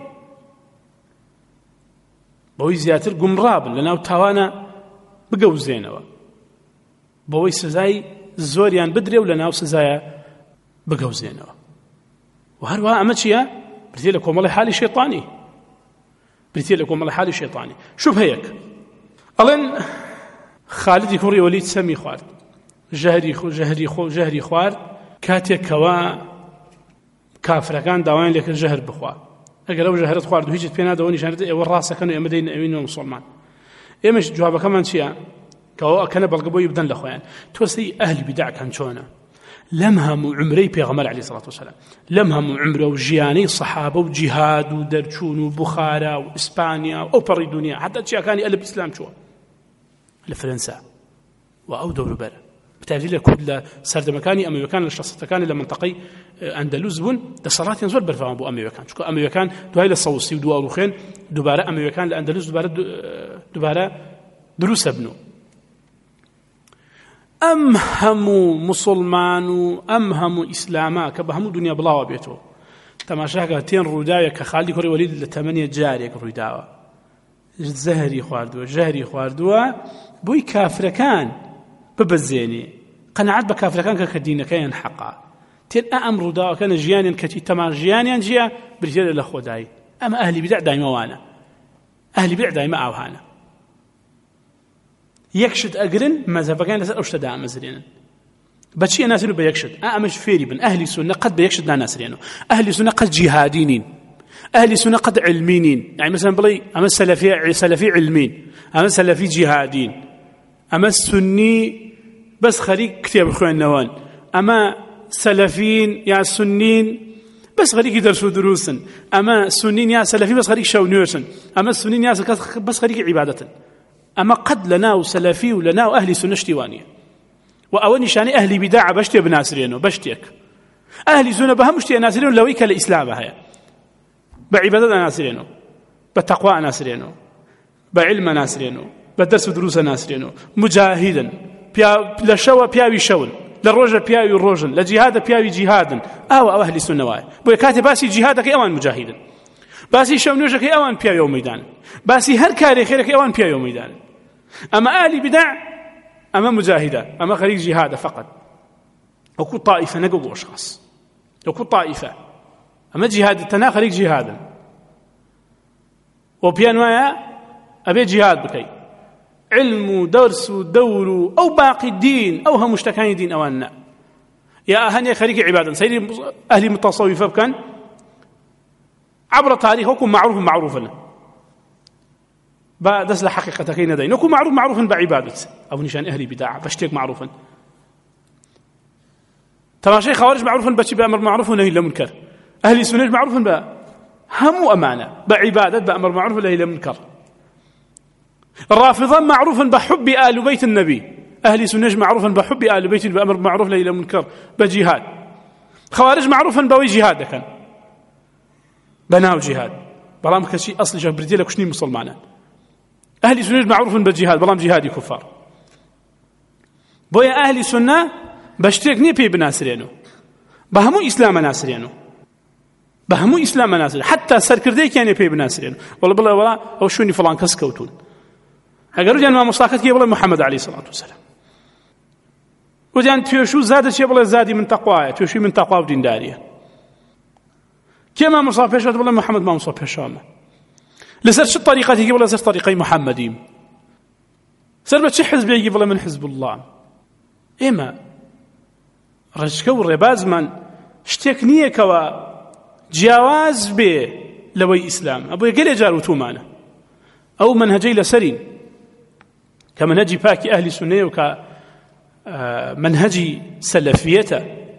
بەوەی زیاتر گومڕابن لەناو تاوانە بگەوزێنەوە، بەوەی سزای زۆریان بدرێ و لەناو سزایە بگەوزێنەوە. و هەروەها ئەمە چییە؟ بریتێ لە کۆمەڵی حالی شەیطانی، بریتێ لە کۆمەڵی حالی شەیطانی. شوبهەیەک ئەڵێن خالدی کوڕی وەلید سەمی خوارد، ژەهری ژەهری خۆ ژەهری خوارد کاتێک کەوا کافرەکان داوایان لێکرد ژەهر بخوا. ئەگەر ئەو ژەهرت خوارد و هیچت پێ نادەوە نیشانەت ئێوە ڕاستەکەن و ئێمە دەین ئەوینەوە مسڵمان. ئێمەش جوابەکەمان چییە؟ کەەوە ئەکەنە بەڵگە بۆی بدەن لە خۆیان. تۆسەی ئەهلی بیدعکان چۆنە؟ لەم هەموو عمرەی پێغەمبەر عەلەیهی سەڵات وسەلام، لەم هەموو عمرە و ژیانەی سەحابە و جیهاد و دەرچوون و بوخارا و ئیسپانیا و ئەو پەڕی دونیا حتا چیاکانی ئەلب ئیسلام چووە لە فەرەنسا و ئەو دەوروبەرە بتابی لە کورد لە سەردەمەکانی ئەمەویەکان لە شەسەتەکانی لە منتەقەی ئەندەلوس بوون دەسەڵاتیان زۆر بەرفەوان بۆ ئەمەویەکان، چونکە ئەمەویەکان دوای لە سەوسی و دواڕوخێن دووبارە ئەمەویەکان لە ئەندەلوس دووبارە دووبارە دروستە بنەوە. ئەم هەموو مسلمان و ئەم هەموو ئیسلاما کە بە هەموو دنیا بڵاوە بێتەوە تەماشاکە تێن ڕووداوێ کە خاڵدی کوڕی وەلید لە تەمەنیە جارێک ڕوویداوە، زەهری خواردووە ژەهری خواردووە بۆی کافرەکان ببەزێنێ، قەنەعەت بە کافرەکان کە کە دینەکەیان حەقا. تێن ئەم ڕووداوەکەنە ژیانیان کەتی تەمان ژیانیان جیە بریتێرە لە خۆدایی. ئەمە ئەهلی بیدع دایمەوانە، ئەهلی بیدع دایمە ئاوهانە. یەکشت ئەگرن مەذهەبەکان لەسەر ئەو شتەدا ئامەزرێنن. بەچی ئەناسرێن و بە یەکشت؟ ئەمەش فێری بن. ئەهلی سونە قەت بە یەکشت ناناسرێنەوە. ئەهلی سونە قەت جیهادی نین، ئەهلی سونە قەت علمی نین. یعنی مەسەڵەن بڵێ ئەمە سەلەفی سەلەفی علمین، ئەمە سەلەفی جیهادین، ئەمە سونی بەس خەریک کتێب خوێندنەوەن، ئەمە سەلەفین یا سونین بەس خەریکی دەرس و دروسن، ئەمە سونین یا سەلەفی بەس خەریک شەو نوێژن، ئەمە سونین یا بەس خەریکی عیبادەتن. ئەمە قەت لەناو سەلەفی و لەناو ئەهلی سونە شتی وانیە. و ئەوە نیشانەی ئەهلی بیداع بە شتێ بناسرێنەوە، بە شتێک. ئەهلی سونە بە هەموو شتێ ناسرێنەوە لەوەی کە لە ئیسلامە هەیە. بە عیبادەت ناسرێنەوە، بە تەقوا ناسرێنەوە، بە علم ناسرێنەوە، بە دەرس و دروسە ناسرێنەوە. مجاهیدن لە شەوە پیاوی شەون، لە ڕۆژە پیاوی ڕۆژن، لە جیهادە پیاوی جیهادن. ئەوە ئەو ئەهلی سونە وایە. بۆیە کاتێ باسی جیهادەکەی ئەوان مجاهیدن، باسی شەو نوێژەکەی ئەوان پیاوی مەیدانن، باسی هەر کارێک خێرەکەی ئەوان پیاوی مەیدانن. ئەمە ئەهلی بیدع ئەمە مجاهدە، ئەمە خەریک جیهادە فقط. وەکو طائفە نەگە بۆ ئەشخاص، وەکو طائفە ئەمە جیهادە تەنها خەریک جیهادن. و پێیان وایە ئەبێ جیهاد بکەی، علم و دەرس و دەور و ئەو باقی دین ئەو هەموو شتەکانی دین ئەوان نە. یا هەنێک خەریکی عیبادەن. سەیری ئەهلی متەسەویفە بکەن عبر تاریخ وەکو معروف معروفن، با دەست لە حەقیقەتەکەی نەدەین، وەکو معروف معروفن بە عیبادەت. ئەو نیشان ئەهلی بیداع بە شتێک معروفن. تەماشای خەوارج معروفن بەچی؟ بە ئەمر معروف و نەهی لە منکەر. ئەهلی سونەش معروفن بە هەموو ئەمانە، بە عیبادەت، بە ئەمر معروف و نەهی لە منکەر. رافضا معروفا بحب آل بيت النبي، أهل سنة معروفا بحب آل بيت بأمر معروف لا إلى منكر بجهاد. خوارج معروفا بوي جهاد كان بناو جهاد بلام كشي أصل جبرتي لك شني مسلمانا. أهل سنة معروفا بجهاد بلام جهادي كفار. بويا أهل سنة بشترك بي بناسرينو بهمو إسلام ناسرينو بهمو إسلام ناسرينو حتى سركردي كان بي بناسرينو والله بالله ولا أو شوني فلان كس كوتون هەگەر وجان ما مصاحبت كي بڵێ محمد عليه الصلاة والسلام وجان توشو زاد شي بڵێ زادي من تقوى توشي من تقوى ودين دارية كما مصاحب بيشات بڵێ محمد ما مصاحب بيشامه لسر شو الطريقة كي بڵێ سر طريقي محمدي سر بتشي حزب يجي بڵێ من حزب الله إما رجكو الرباز من شتێک نییە کەوا جیاواز بێ لەوەی ئیسلام ئەبووە گەلێ جار وتومانە ئەو منهجەی لەسەرین کە منهجی پاکی ئەهلی سونەیە و کە منهجی سەلەفیەتە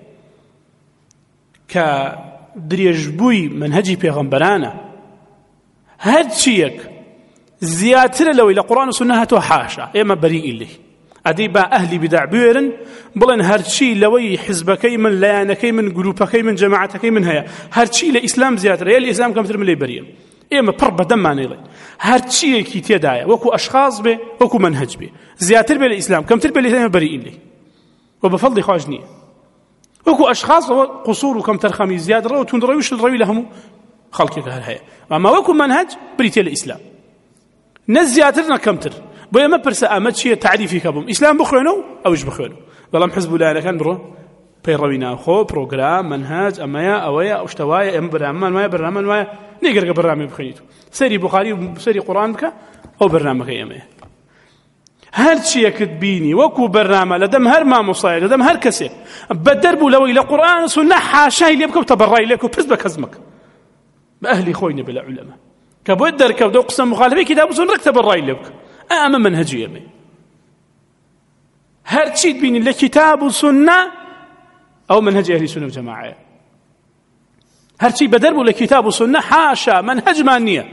کە درێژبووی منهجی پێغەمبەرانە هەر چیەک زیاترە لەوەی لە قورئان و سونە هاتووە حاشا ئێمە بەریئین لێ ئەدەی با ئەهلی بیدع بوێرن بڵێن هەرچی لەوەی حزبەکەی من لایەنەکەی من گروپەکەی من جەماعەتەکەی من هەیە هەرچی لە ئیسلام زیاترە یا لە ئیسلام کەمتر من لێ بەریەم ئێمە پڕ بەدەممانێڵێ هەرچیەکی تێدایە وەکو ئەشخاص بێ وەکو منهج بێ زیاتر بێ لە ئیسلام کەمتر بێ لە ئیسلام بەریئین لێ و بەفەڵڵی خوش نییە وەکو ئەشخاص قوسوور و کەمتەرخەمی زیادڕە و توندڕەوی و شلڕەوی لە هەموو خەڵکێک هەر هەیە ئەمما وەکو منهج بریتێ لە ئیسلام نە زیاتر نە کەمتر بۆ ئێمە پرسە ئەمە چییە تعریفی کە بووم ئیسلام بخوێنەوە ئەوش بخوێنەوە بەڵام حزب و لایەنەکان بڕۆ پەیڕەوی ناوخۆ پرۆگرام منهج ئەمەیە ئەوەیە ئەو شتەوایە ئێمە بەرنامەمان وایە بەرنامەمان وایە نێگەرگە بەرنامەی بخوێنیت سەری بوخاری و سەری قورئان بکە ئەو بەرنامەکەی ئێمەیە هەرچیەکت بینی وەکو بەرنامە لەدەم هەر مامۆسایە لەدەم هەر کەسێک بەدەر بوو لەوەی لە قورئان و سونە حاشای لێ بکە و تەبەڕای لێ بکە و پرس بە کەس مەکە بە ئەهلی خۆی نەبێ لە عولەما کە بۆی دەرکەوتە و قسە مخالفەی کتاب و سونە تەبەڕای لێ بکە ئەمە منهەجی ئێمەیە هەرچیت بینی لە کتاب و سونە ئەو منهەجی ئەهلی سونە و جەماعەیە هەرچی بەدەر بوو لە کتاب و سونە حاشا منهەجمان نییە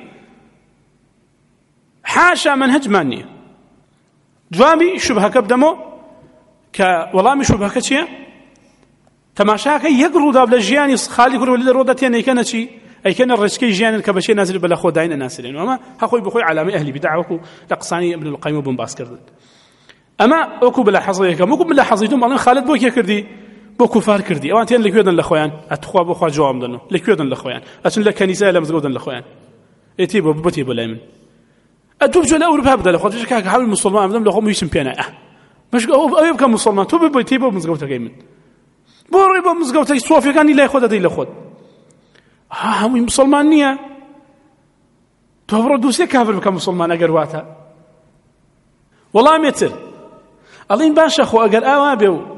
حاشا منهەجمان نییە جوابی شوبهەکە بدەمەوە کە وەڵامی شوبهەکە چییە؟ تەماشاکە یەک ڕوودا لە ژیانی خاڵی کوڕ لە ڕۆدا تێن ئەیکەنە چی؟ ئەیکەنە ڕێچکەی ژیانن کە بەشێ نازل بە لە خۆداین ئەناسرێن و ئەمە هەخۆی بخۆی عەلامەی ئەهلی بیدع وەکو لە قسانی ابن القیم بووم باس کردن ئەمە وەکو بلا حەزەیەکە وەکو بلا حەزیتم ئەڵێن خالد بۆ کێ کردی؟ بۆ کوفار کردی ئەوان تێن لەکوێ دەن لە خۆیان ئەتخوا بۆ خوا جواب دەن لەکوێ دەن لە خۆیان ئەچن لە کەنیسە لە مزگەوت دەن لە خۆیان ئێتی بۆ بەتی بۆ لای من ئەتوو بجۆ لە ئەوروپا بدە لە خۆ تێش کاکە هەڵ موسڵمان بدەم لە خۆم هیچم پێ نایە مەش ئەوێ بکە موسڵمان تۆ ببیتی بۆ مزگەوتەکەی من بۆ ڕێ بۆ مزگەوتەی سۆفیەکانی لای خۆ دەدەی لە خۆت هەمووی موسڵمان نییە تۆ بڕۆ دووسێ کافر بکە موسڵمان ئەگەر واتە وەڵامێتر ئەڵێن باشە خۆ ئەگەر ئاوا بێ و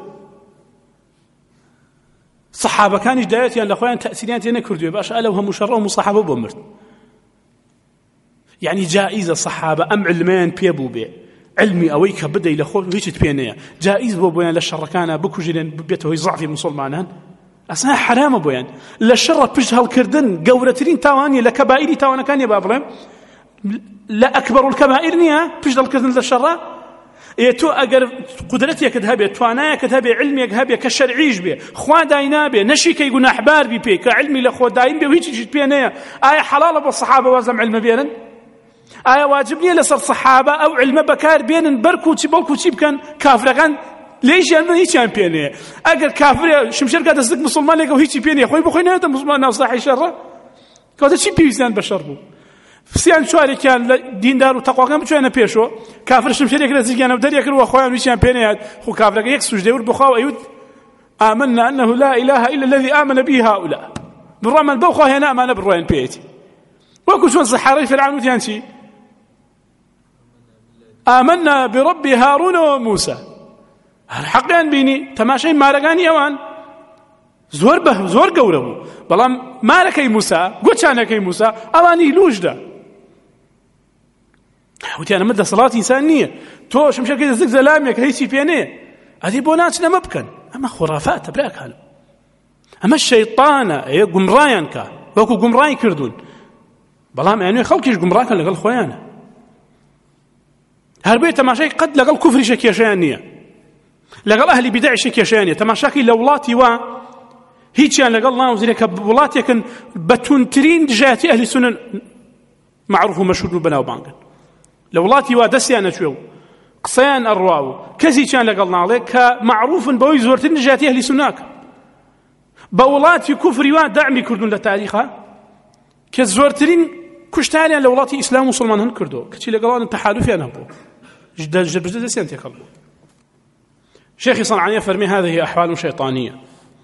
سەحابەکانیش دایەتیان لە خۆیان تەئسیریان تێ نەکردووە باشە ئەلەو هەموو شەڕە و سەحابە بۆ مرد یعنی جائزە سەحابە ئەم علمەیان پێ بوو بێ علمی ئەوەی کە بدەی لە خۆت هیچت پێ نەیە جائز بۆ بۆیان لە شەڕەکانە بکوژێن ببێتەوەی زەعفی موسڵمانان ئەسا حرامە بۆیان لە شەڕە پشت هەڵکردن گەورەترین تاوانیە لە کەبائیری تاوانەکانی با بڵێم لە ئەکبەر الکەبائیر نییە پشت هەڵکردن لە شەڕە تۆ ئەگەر قودرەتێکت هەبێت توانایەکت هەبێ علمێک هەبێ کە شەرعیش بێ خوا دای نابێ نەشیکەی گوناحبار بی پێ کە علمی لە خۆ دایم بێ و هیچیشت پێ نەیە ئایا حەڵاڵە بۆ سەحابە وازەم علمە بێنن ئایا واجب نییە لەسەر سەحابە ئەو علمە بەکار بێنن بەرکوچی بەڵکوچی بکەن کافرەکان لێیشیان من هیچیان پێ نەیە ئەگەر کافرێ شمشێر کاتە دەستک موسڵمانێک و هیچی پێ نەیە خۆی بخۆی نەوێتە موسڵمان ناو ساحەی شەڕە کەواتە چی پێویستیان بە شەڕ بوو فسیان چوارێکیان لە دیندار و تەقواکان بچوێنە پێشەوە کافر شمشێرێک لە زیگیانە دەریە کردووە خۆیان هیچیان پێ نەیە خو کافرەکە یەک سوژدەی ورد بخوا و ئەیوت آمنا أنه لا إله إلا الذي آمن به هؤلاء بڕۆمان بەو خوا هێنا ئەمانە بڕۆیان پێیەتی وەکو چۆن سەحارەی فیرعون وتیان چی آمنا برب هارون وموسى حەقیان بینی تەماشای مارەکانی ئەوان زۆر بە زۆر گەورە بوو بەڵام مارەکەی موسا گوچانەکەی موسا ئەوانی لوژدا وتیان ئەمە دەسەڵاتی ئینسان نییە تۆ شمشێرەکەی دەستک زەلامێک هیچی پێ نەیە ئەدی بۆ ناچن ئەمە بکەن ئەمە خورافاتە براکانم ئەمە شەیطانە ئەیە گومڕایان کە وەکو گومڕای کردوون بەڵام ئەیانوێ خەڵکیش گومڕاکەن لەگەڵ خۆیانە هەر بۆیە تەماشای قەت لەگەڵ کوفریشە کێشەیان نییە لەگەڵ ئەهلی بیدعیشە کێشەیان نییە تەماشاکەی لە وڵاتی وا هیچیان لەگەڵ ناوزیرە کە وڵاتێکن بەتونترین دژایەتی ئەهلی سونن معروف و مەشهور و بەناوبانگن لە وڵاتی وا دەستیان نەچوێ و قسەیان ئەڕوا و کەسیچیان لەگەڵ ناڵێ کە معروفن بەوەی زۆرترین دژایەتی ئەهلی سوناکە بە وڵاتی کوفری وا دەعمی کردوون لە تاریخا کە زۆرترین کوشتاریان لە وڵاتی ئیسلام و مسلمان هەن کردەوە کەچی لەگەڵان تەحالوفیان هەبوو جەبرجە دەستیان تێکەڵ بوو شيخي صنعانية فرمي هذه أحوال شيطانية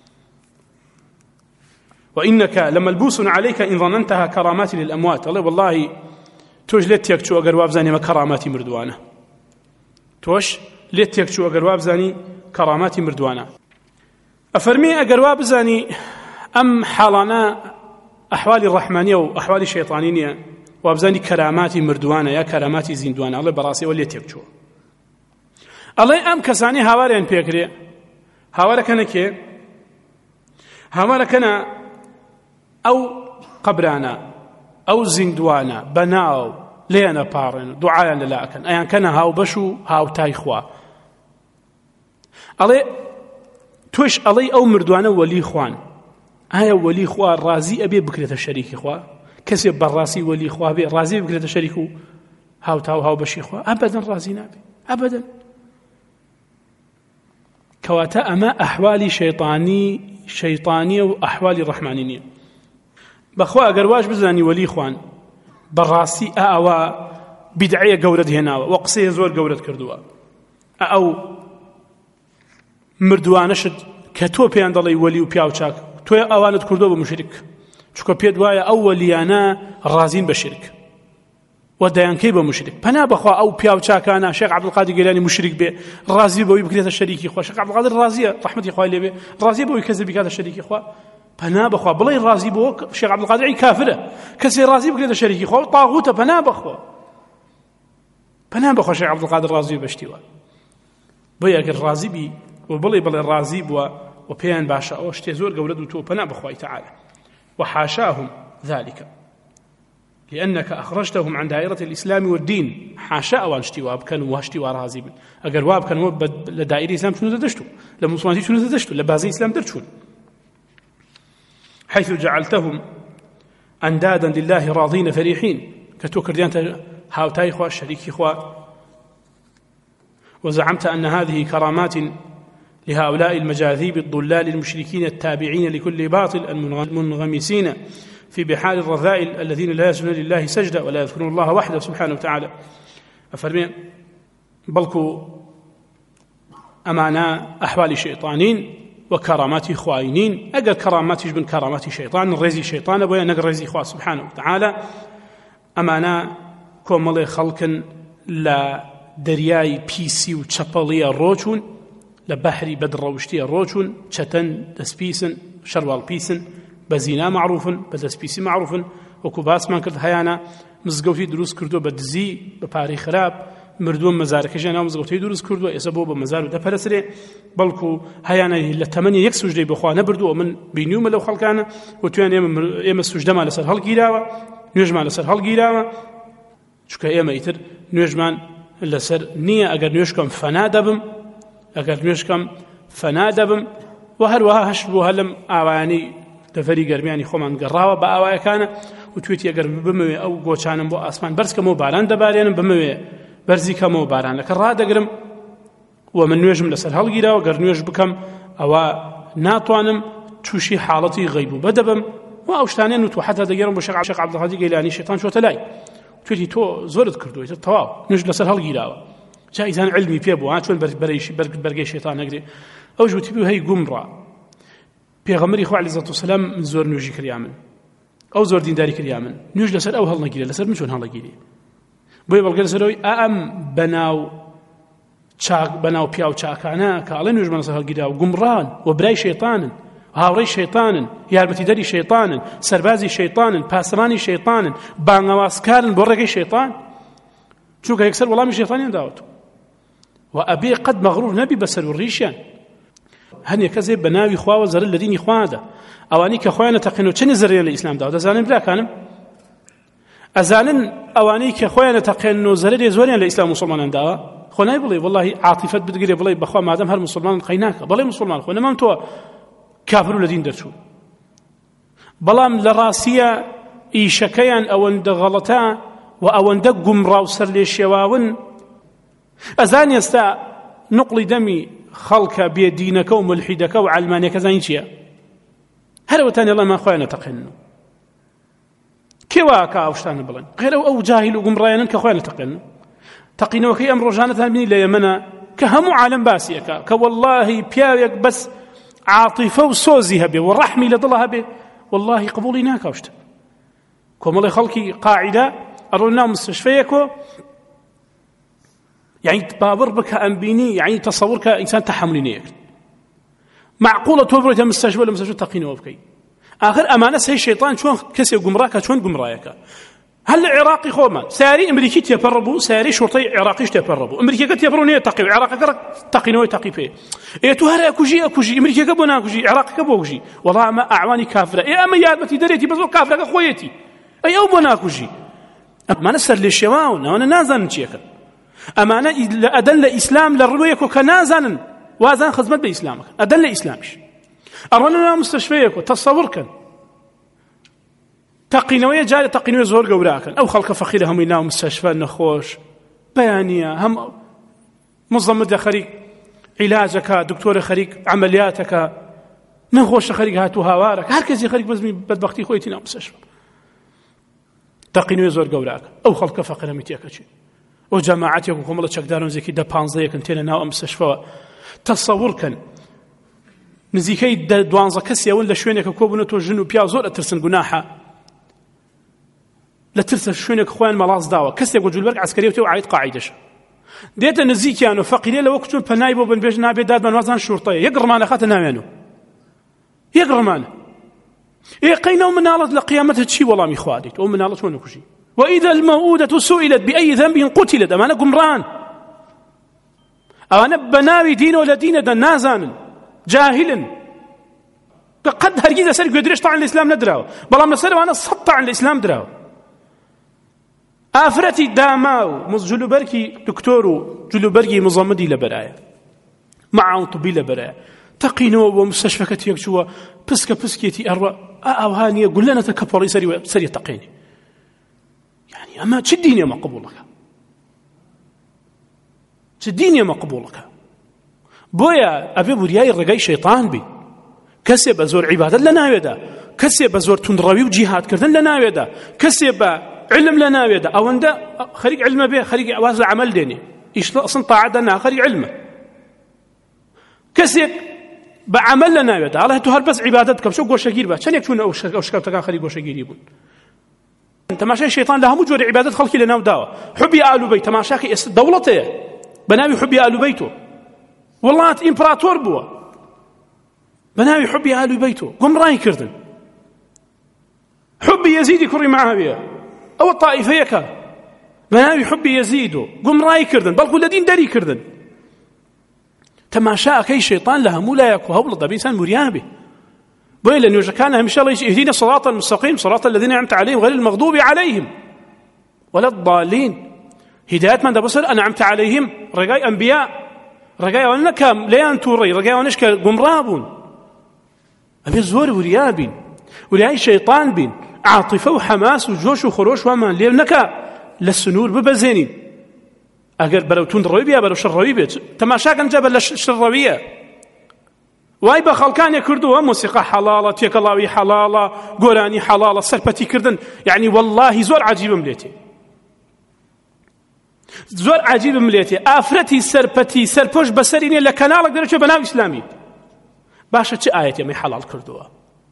وإنك لملبوس عليك إن ظننتها كرامات للأموات الله والله توش ليت يكتشو أقر وابزاني ما كراماتي مردوانة توش ليت يكتشو أقر وابزاني كراماتي مردوانة أفرمي أقر وابزاني أم حالانا أحوال الرحمانية وأحوال الشيطانية وابزاني كراماتي مردوانة يا كراماتي زندوانة الله براسي وليت يكتشو الله أم كساني هوارين بيكري هوارا كان كي هوارا كان أو قبرانا أو زندوانا بناو لينا بارن دعاء لله كان أيان كان هاو بشو هاو تايخوا الله توش الله أو مردوانا ولي خوان آية ولي خوا رازي أبي بكرة الشريك خوا كسب بالراسي ولي خوا بي رازي بكرة الشريك هاو تاو هاو بشي خوا أبدا رازي نابي أبدا كواتا أما أحوالي شيطاني شيطانية وأحوالي رحمانية بخوا أقر واش بزاني ولي خوان بالراسي أأوا بدعية قورد هنا وقصية زور قورد كردوا أو مردوانشد كتو بيان دلي ولي وبياو چاك تو أوانت كردوا بمشرك چوكا بيدوايا أوليانا رازين بشرك ودەیانکەی بە مشرک پەنا بەخوا ئەو پیاو چاکانە شێخ عەبدولقادر گیلانی مشرک بێ ڕازی بەوەی بکرێتە شەریکی خوا شێخ عەبدولقادر ڕازیە ڕەحمەتی خوای لێ بێ ڕازیە بەوەی کەس بکاتە شەریکی خوا پەنا بەخوا بڵێ ڕازی بەوە شێخ عەبدولقادر کافرە کەسێ ڕازی بکرێتە شەریکی خوا تاغوتە پەنا بەخوا پەنا بەخوا شێخ عەبدولقادر ڕازی بەشتیوە بۆیە ئەگەر ڕازی بی و بڵێ بڵێ ڕازی بووە و پێیان باشە ئەوە شتێ زۆر گەورە دووتۆ پەنا بەخوای تەعالە وحاشاهم ذلك لأنك أخرجتهم عن دائرة الإسلام والدين حاشا أوان اشتواب كانوا واشتوا رازي بن أجر واب كانوا لدائرة الإسلام شنو تدشتوا لمسلمين شنو تدشتوا لبازي الإسلام درشون حيث جعلتهم أندادا لله راضين فرحين كتوكرديان هاوتاي إخوة شريك إخوة وزعمت أن هذه كرامات لهؤلاء المجاذيب الضلال المشركين التابعين لكل باطل المنغمسين في بحار الرذائل الذين لا يسجدون لله سجدة ولا يذكرون الله وحده سبحانه وتعالى أفرمين بلكو أمانا أحوال شيطانين وكرامات خواينين أقل كرامات يجبن كرامات شيطان الرزي شيطان أبويا نقل رزي خواه سبحانه وتعالى أمانا كومالي خلقا لا درياي بيسي وشبالية روچون لبحري بدر روشتية روچون چتن دسبيسن شروال بيسن بزينا معروف بدسبيسي معروف وكوباس ما كرد هيانا مزگوتي دروس كردو بدزي بباري خراب مردوم مزارك جانا مزگوتي دروس كردو يسبو بمزار دفرسري بلكو هيانا لتمني يك سجدي بخوا نبردو من بينيوم لو خلقانا وتوان يم السجده مال سر هلقيراوا نيجمان لسر هلقيراوا چكا يم ايتر نيجمان لسر نيه اگر نيشكم فنادبم اگر نيشكم فنادبم وهروها هشبو هلم اواني دەفەری گەرمیانی خۆمان گەڕاوە بە ئاوایەکانە و توێتی ئەگەر بمەوێ ئەو گۆچانم بۆ ئاسمان بەرزکەمەوە باران دەبارێنم بمەوێ بەرزی کەمەوە بارانەکە ڕادەگرم و من نوێژم لەسەر هەڵگیراوە گەر نوێژ بکەم ئەوە ناتوانم تووشی حاڵەتی غەیبوبە دەبم و ئەو شتانێن و تو حەتا دەگەڕم بۆ شێخ عەبدولقادر گەیلانی شەیتان چۆتە لای توێتی تۆ زۆرت کردوویتە تەواو نوێژ لەسەر هەڵگیراوە جایزان علمی پێ بوو چۆن بەرگەی شەیتان نەگرێ ئەو ژووتی بوو هەی گومڕە پێغەمبەری خوا عەلەیهی سەڵاتو وەسەلام زۆر نوێژی کریا من ئەو زۆر دینداری کریا من نوێژ لەسەر ئەو هەڵنەگیرێ لەسەر من چۆن هەڵەگیری بۆیە بەڵگە لەسەرەوەی ئەم بەناو چاک بەناو پیاو چاکانە کە ئەڵێ نوێژمان لەسەر هەڵگیراوە گومڕان و برای شەیطانن هاوڕێی شەیطانن یارمەتیدەری شەیطانن سەربازی شەیطانن پاسەرانی شەیطانن بانگەوازکارن بۆ ڕێگەی شەیطان چونکە یەکسەر وەڵامی شەیطانیان داوەتەوە و ئەبێ قەت مەغروور نەبی بەسەر و ڕیشیان هەنێ کەسێ بە ناوی خواوە زەرر لە دینی خوادا ئەوانەی کە خۆیان نەتەقێنەوە چەندی زەرریان لە ئیسلامداوە دەزانن براکانم ئەزانن ئەوانەی کە خۆیان نەتەقێنەوە زەرری زۆریان لە ئیسلام موسڵمانان داوە خۆ نای بڵێ وەڵڵاهی عاتیفەت بدگرێ بڵێ بەخوا مادەم هەر موسڵمان قەی ناکە بەڵێ موسڵمان خۆ نەمام تۆ کافر و لە دین دەرچوو بەڵام لە ڕاستیە ئیشەکەیان ئەوەندە غەڵەتە و ئەوەندە گومڕا و سەر لێ شێواون ئەزان ئێستا نقڵی دەمی خەڵکە بێدینەکە و ملحیدەکە و عەلمانیەکە زانی چییە هەروەتان ئێڵەمان خۆیان نەتەقێنن کێوا کە ئەو شتانە بڵێن غێر ئەو جاهیل و گومڕایانن کە خۆیان نەتەقێنن تەقینەوەکەی ئەم ڕۆژانەتان بینی لە یەمەنە کە هەموو عالەم باسیەکە کە وەڵڵاهی پیاوێک بەس عاتیفە و سۆزی هەبێ و ڕەحمی لە دڵە هەبێ وەڵڵاهی قبوڵی ناکا شتە کۆمەڵی خەڵکی قاعیدە ئەڕۆن ناو مستەشفەیەکۆ يعني باور بك أنبيني يعني تصور كإنسان تحملي نيك معقولة تبرت مستشفى ولا مستشفى تقينه وبكي آخر أمانة سي الشيطان شلون كسي قمراك شلون قمرايك هل العراقي خوما ساري أمريكي تيبربو ساري شرطي عراقي تيبربو أمريكا قد يبروني تقي عراق تقينه تقي فيه إيه تهرى أكوجي أكوجي أمريكا قبنا أكوجي عراق قبوجي والله ما أعواني كافرة إيه أما يادمتي دريتي بس كافرة خويتي أي أو بنا أكوجي ما نسر للشواون أنا نازن شيكا أمانة أدل إسلام للرويك وكنازن وازن خدمت بإسلامك أدل إسلامش أرونا مستشفيك وتصورك تقينوية جاري تقينوية زور قوراك أو خلق فخيرة هم ينام مستشفى نخوش بيانية هم منظمة خريق علاجك دكتور خريق عملياتك نخوش خريق هاتو هاوارك هركزي خريق بزمي بدبختي خويتي نام مستشفى تقينوية زور قوراك أو خلق فخيرة متيكتشي و جماعتێک و کۆمەڵە چەکدارن زێکی دە پانزەیەکن تێنە ناو ئەم مستەشفەوە تەسەوڕکەن نزیکەی دوانزە کەسیەوە لە شوێنێکە کۆبوونەتەوە ژن و پیا زۆر ئەترسن گوناحە لە ترسە شوێنێک خۆیان مەڵاز داوە کەسێک بۆ جولبەرگ عسکەریەوە عاید قاعیدەشە دێتە نزیکیان و فەقیرێ لەوە کچون پەنای بۆ بنبێژ نابێت دادمانوازان شورتەیە یەک ڕمانە خاتە ناوێنەوە یەک ڕمانە ئێ قەینە و مناڵەت لە قیامەتە چی وەڵامی خوادیت ئەو مناڵەت چۆن نەکوژی وإذا الموءودة سئلت بأي ذنب قتلت أمانة قمران أنا بناوي دين ولا دين دا نازانا جاهلا قد هرجيز أسألك يدريش طعن الإسلام ندراو بلا مسألة وأنا صدت عن الإسلام دراو آفرتي داماو مز جلوبركي دكتورو جلوبركي مزمدي لبرايا معه طبي لبرايا تقينو ومستشفى يكشوا بسكة بسكيتي أروى أوهانية قل لنا تكبري سري سري تقيني يعني أما تشديني ما قبولك تشديني ما قبولك بويا أبي برياي الرجاي شيطان بي كسب زور عبادة لنا يدا كسب زور تندروي وجهاد كردن لنا يدا كسب علم لنا يدا أو عنده خريج علم به خريج أواز عمل ديني إيش أصلا طاعدنا خريج علمه كسب بعمل لنا يدا الله تهر بس عبادتكم شو قوش شقير بقى شن يكون أو أو شكرت كان خريج قوش شقير يبون تماشى الشيطان لها مجور عبادة خلقي لنا وداوة حبي آل بيت تماشاكي دولته بناوي حبي آل بيته والله إمبراطور بوا بناوي حبي آل بيته قم راي كردن حبي يزيد كري معاوية أو الطائفة يكا بناوي حبي يزيد قم راي كردن بل كل دين داري كردن تماشا كي شيطان لها مولا يكو هبل ضبي إنسان مريابه بويل أن يجكان إن شاء الله يهدينا الصراط المستقيم صراط الذين أنعمت عليهم غير المغضوب عليهم ولا الضالين هدايات من دبصر أنعمت عليهم رجاء أنبياء رجاء ونكم ليان توري رجاء ونشك قمرابون أبي الزور وريابين ورياي شيطان بين عاطفة وحماس وجوش وخروش ومان لأنك للسنور ببزينين أجر بلوتون الرويبية بلو شرويبية تماشا كان جاب الشروية واي بخلكان يكردوا موسيقى حلالة تيكلاوي حلالة قراني حلالة سربتي كردن يعني والله زور عجيب مليتي زور عجيب مليتي آفرتي سربتي سربوش بسريني لكنالك درجة بناو إسلامي باشا چه آية يمي حلال كردوا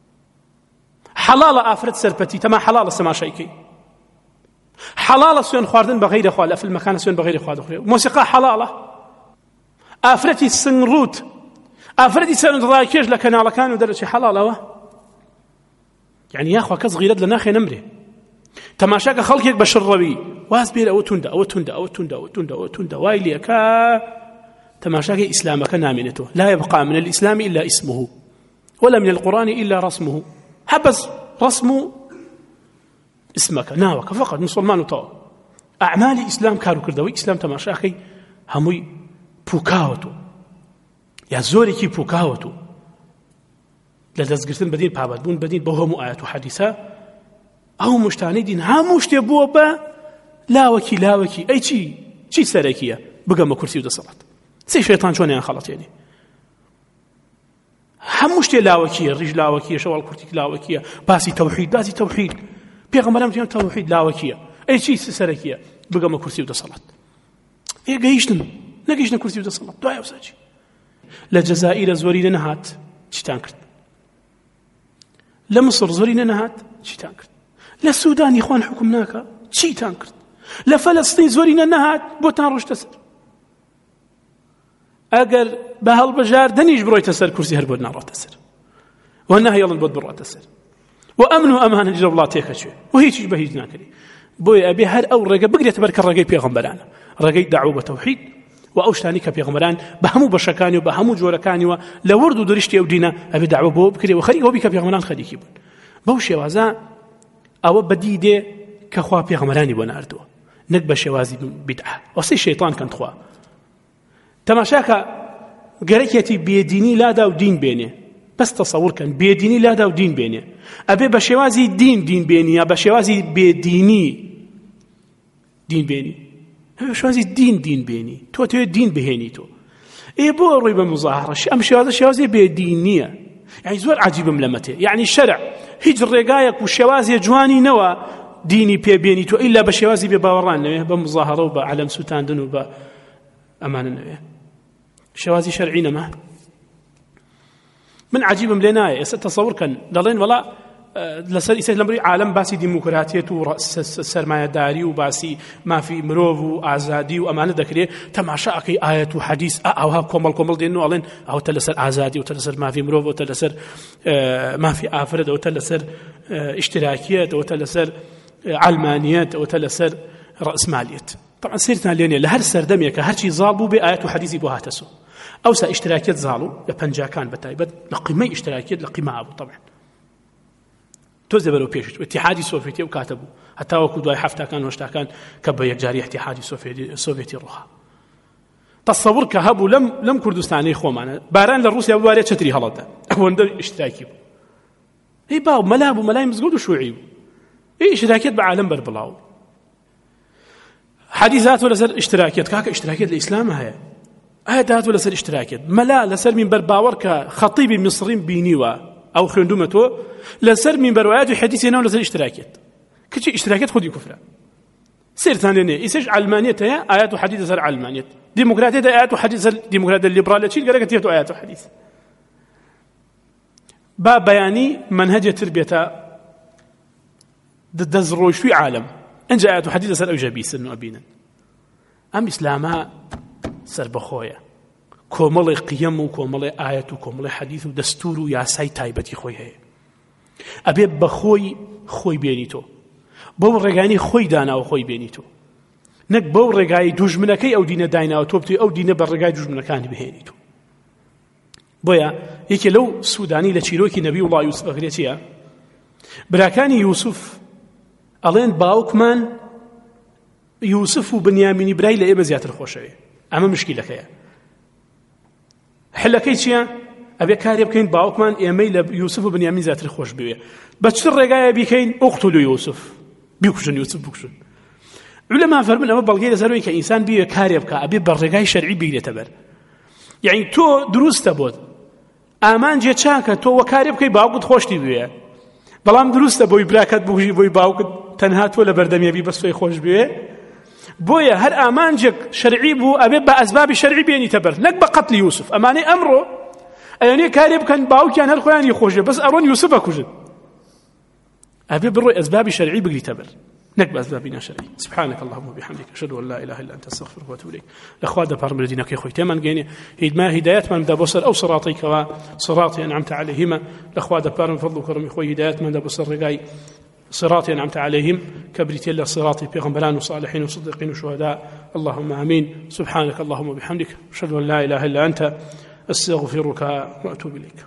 حلال آفرت سربتي تما حلال سما شيكي حلال سوين خواردن بغير خواه في المكان سوين بغير خواه موسيقى حلالة آفرتي السنروت آفرتي سنة رايكيش لكنالا كانوا درجة حلالة يعني يا أخوة كصغيرة لنا خي نمري تماشاك خلقك بشروي واز بير أو تندا أو تندا أو تندا أو تندا أو تندا وايلي كا تماشاك إسلامك نامنته لا يبقى من الإسلام إلا اسمه ولا من القرآن إلا رسمه حبس رسم اسمك ناوك فقط مسلمان وطاو أعمال إسلام كارو كردوي إسلام تماشاكي هموي بوكاوتو يا زوري كي بوكاوتو لدزقرتن بدين بابد بون بدين بوهمو آيات وحديثة أو مشتاني دين هاموش تبوه با لا وكي لا وكي أي شي شي سريكية بقى ما كرسي ودا صلاة سي شيطان شواني عن خلط يعني هاموش تي لا وكي الرجل لا وكي شوال كرتيك لا وكي باسي توحيد باسي توحيد بيغمرام تيان توحيد لا وكي أي شي سريكية بقى ما كرسي ودا صلاة إيه قايشنا نقايشنا كرسي ودا صلاة دعاء وساجي لجزائر زوري لنهات شتان كرت لمصر زوري لنهات شتان كرت للسودان إخوان حكمناك شتان كرت لفلسطين زوري لنهات بوتان روش تسر أجر بهالبجار دنيش بروي تسر كرسي هربود نار تسر وأنها يلا البود برا تسر وأمنوا أمان جرب الله تيكشوا وهي شيء بهيجنا كذي بوي أبي هر أو رجع بقدر تبارك الرجع بيغمبران رجع دعوة وتوحيد وأوشتاني كبيغمران بهمو بشكاني وبهمو جوركاني لوردو درشتي أو دينا أبي دعوة بو بكري وخريج هو بكبيغمران خريجي بون بوشي وازا أو بديدة كخوا بيغمراني بناردو نكبة شوازي بدعة وصي شيطان كان خوا تماشاك قريكيتي بيديني لا دا ودين بيني بس تصور كان بيديني لا دا ودين بيني أبي بشوازي دين دين بيني يا بشوازي بيديني دين بيني شوازي الدين دين بيني تو تو الدين بهيني تو اي بو ريبه مظاهره ام شوازي شوازي بيدينيه يعني زور عجيب ملمته يعني الشرع هجر رقايق والشوازي جواني نوا ديني بي بيني تو الا بشوازي بباوران بمظاهره وبعلم سوتان دن وب امانه شوازي شرعينا ما من عجيب ملناي تصور كان دلين ولا لەسەر ئیسە لەمری عالم باسی دیموکراتیەت و سەرمایەداری و باسی مافی مرۆڤ و ئازادی و ئەمانە دەکرێت تەماشا ئەکەی ئایەت و حەدیث ئەوها کۆمەڵ کۆمەڵ دێن و ئەڵێن ئەوتە لەسەر ئازادی وتە لەسەر مافی مرۆڤ وتە لەسەر مافی ئافرەت ئەوتە لەسەر ئیشتراکیەت ئەوتە لەسەر علمانیەت ئەوتە لەسەر ڕەسمالیەت. طبعا سیرتان لێنێ لە هەر سەردەمێکە هەرچی زاڵ بوو بێ ئایەت و حەدیثی بۆ هاتەسۆ. ئەوسا ئیشتراکیەت زاڵ و لە پەنجاکان بەتایبەت لە قیمەی ئیشتراکیەت لە قیمە بوو. طبعا تۆزێ بەرەو پێشت اتحادی سۆڤێتی ئەو کاتە بوو هەتا وەکو دوای هەفتاکان هەشتاکان کە بە یەکجاری اتحادی سۆڤێتی ڕووها. تەسەوڕ کە هەبوو لەم لەم کوردستانەی خۆمانە باران لە ڕووسیا بوارێ چەتری هەڵەدا ئەوەندە ئیشتراکی بوو. هی باو مەلا بوو مەلای مزگەوت و شووعی بوو. هی ئیشتراکیەت بە عالەم بەربڵاو. حەدیث هاتووە لەسەر ئیشتراکیەت کاکە ئیشتراکیەت لە ئیسلام هەیە. ئاەت هاتووە لەسەر ئیشتراکیەت مەلا لەسەر مینبەر باوەڕ کە خەتیبی میسڕیم بینیوە ئەو خوێندومە تۆ لەسەر مینبەر و ئایەت و حەدیثی ناو لەسەر ئیشتراکیەت کچی ئیشتراکیەت خودی کوفرە. سیرتان لێنێ ئیسەش علمانیەت هەیە ئایەت و حەدیث لەسەر علمانیەت دیموکراتیەت ئایەت و حەدیث دیموکراتیە لیبراڵە چیت گەرەکە تێت و ئایەت و حەدیث. با بەیانی منهەجێتر بێتە دەستڕۆیشتووی عالم ئەنج ئایەت و حەدیث لەسەر ئەوژە بیسن و ئەبینن. ئەم ئیسلامە سەربەخۆیە کۆمەڵی قیەم و کۆمەڵی ئایەت و کۆمەڵی حەدیث و دەستور و یاسای تایبەتی خۆی هەیە. ئەبێ بەخۆی خۆی بێنی تۆ بەو ڕێگانی خۆی داناوە خۆی بێنی تۆ نەک بەو ڕێگای دوژمنەکەی ئەو دینە دایناوە تۆ بتوی ئەو دینە بە ڕێگای دوژمنەکانی بهێنی تۆ. بۆیە یەکێ لەو سوودانی لە چیرۆکی نەبی وڵڵا یوسف ئەغرێ چییە؟ براکانی یوسف ئەڵێن باوکمان یوسف و بنیامینی برای لە ئێمە زیاتر خۆشەوێ. ئەمە مشکیلەکەیە. حلەکەی چییە؟ ئەبێ کارێ بکەین باوکمان ئێمەی لە یوسف و بنیامین زیاتر خۆش بوێ. بە چ ڕێگایە بیکەین؟ ئوقتولوا یوسف بیکوژن یوسف بکوژن. علەما فەرمون ئەمە بەڵگەی لەسەرەوەی کە ئینسان بیوێ کارێ بکە ئەبێ بە ڕێگای شەرعی بگرێتە بەر. یعنی تۆ دروستە بۆت ئامانجێ چاکە تۆ وە کارێ بکەی باوکت خۆشتی بوێ بەڵام دروستە بۆی براکەت بکوژی بۆی باوکت تەنها تۆ لە بەردەمیەبی بەس تۆی خۆش بوێ. بۆیە هەر ئامانجێک شەرعی بوو ئەبێ بە ئەسبابی شەرعی بێنیتە بەر نەک بە قەتلی یوسف. ئەمانەی ئەمڕۆ ئەیانێ کارێ بکەن باوکیان هەر خۆیانی خۆشێ بەس ئەڕۆن یوسف بکوژن. ئەبێ بڕۆی ئەسبابی شەرعی بگریتە بەر نەک بە ئەسبابی ناشەرعی. سبحانك اللهم وبحمدك أشهد أن لا إله إلا أنت أستغفرك وأتوب إليك. لەخوا دەپەڕم لە دینەکەی خۆی تێمان گەێنێ هیدما هیدایەتمان بدە بۆ سەر ئەو سڕاتەی کەوا سڕاتی ئەنعەمتە عەلەیهیمە. لەخوا دەپەڕم فەضڵ و کەڕەمی خۆی هیدایەتمان بدە بۆ سەر ڕێگای صراط أنعمت عليهم كبريت الله صراط بيغمبران وصالحين وصديقين وشهداء. اللهم آمين. سبحانك اللهم وبحمدك أشهد أن لا إله إلا أنت أستغفرك وأتوب إليك.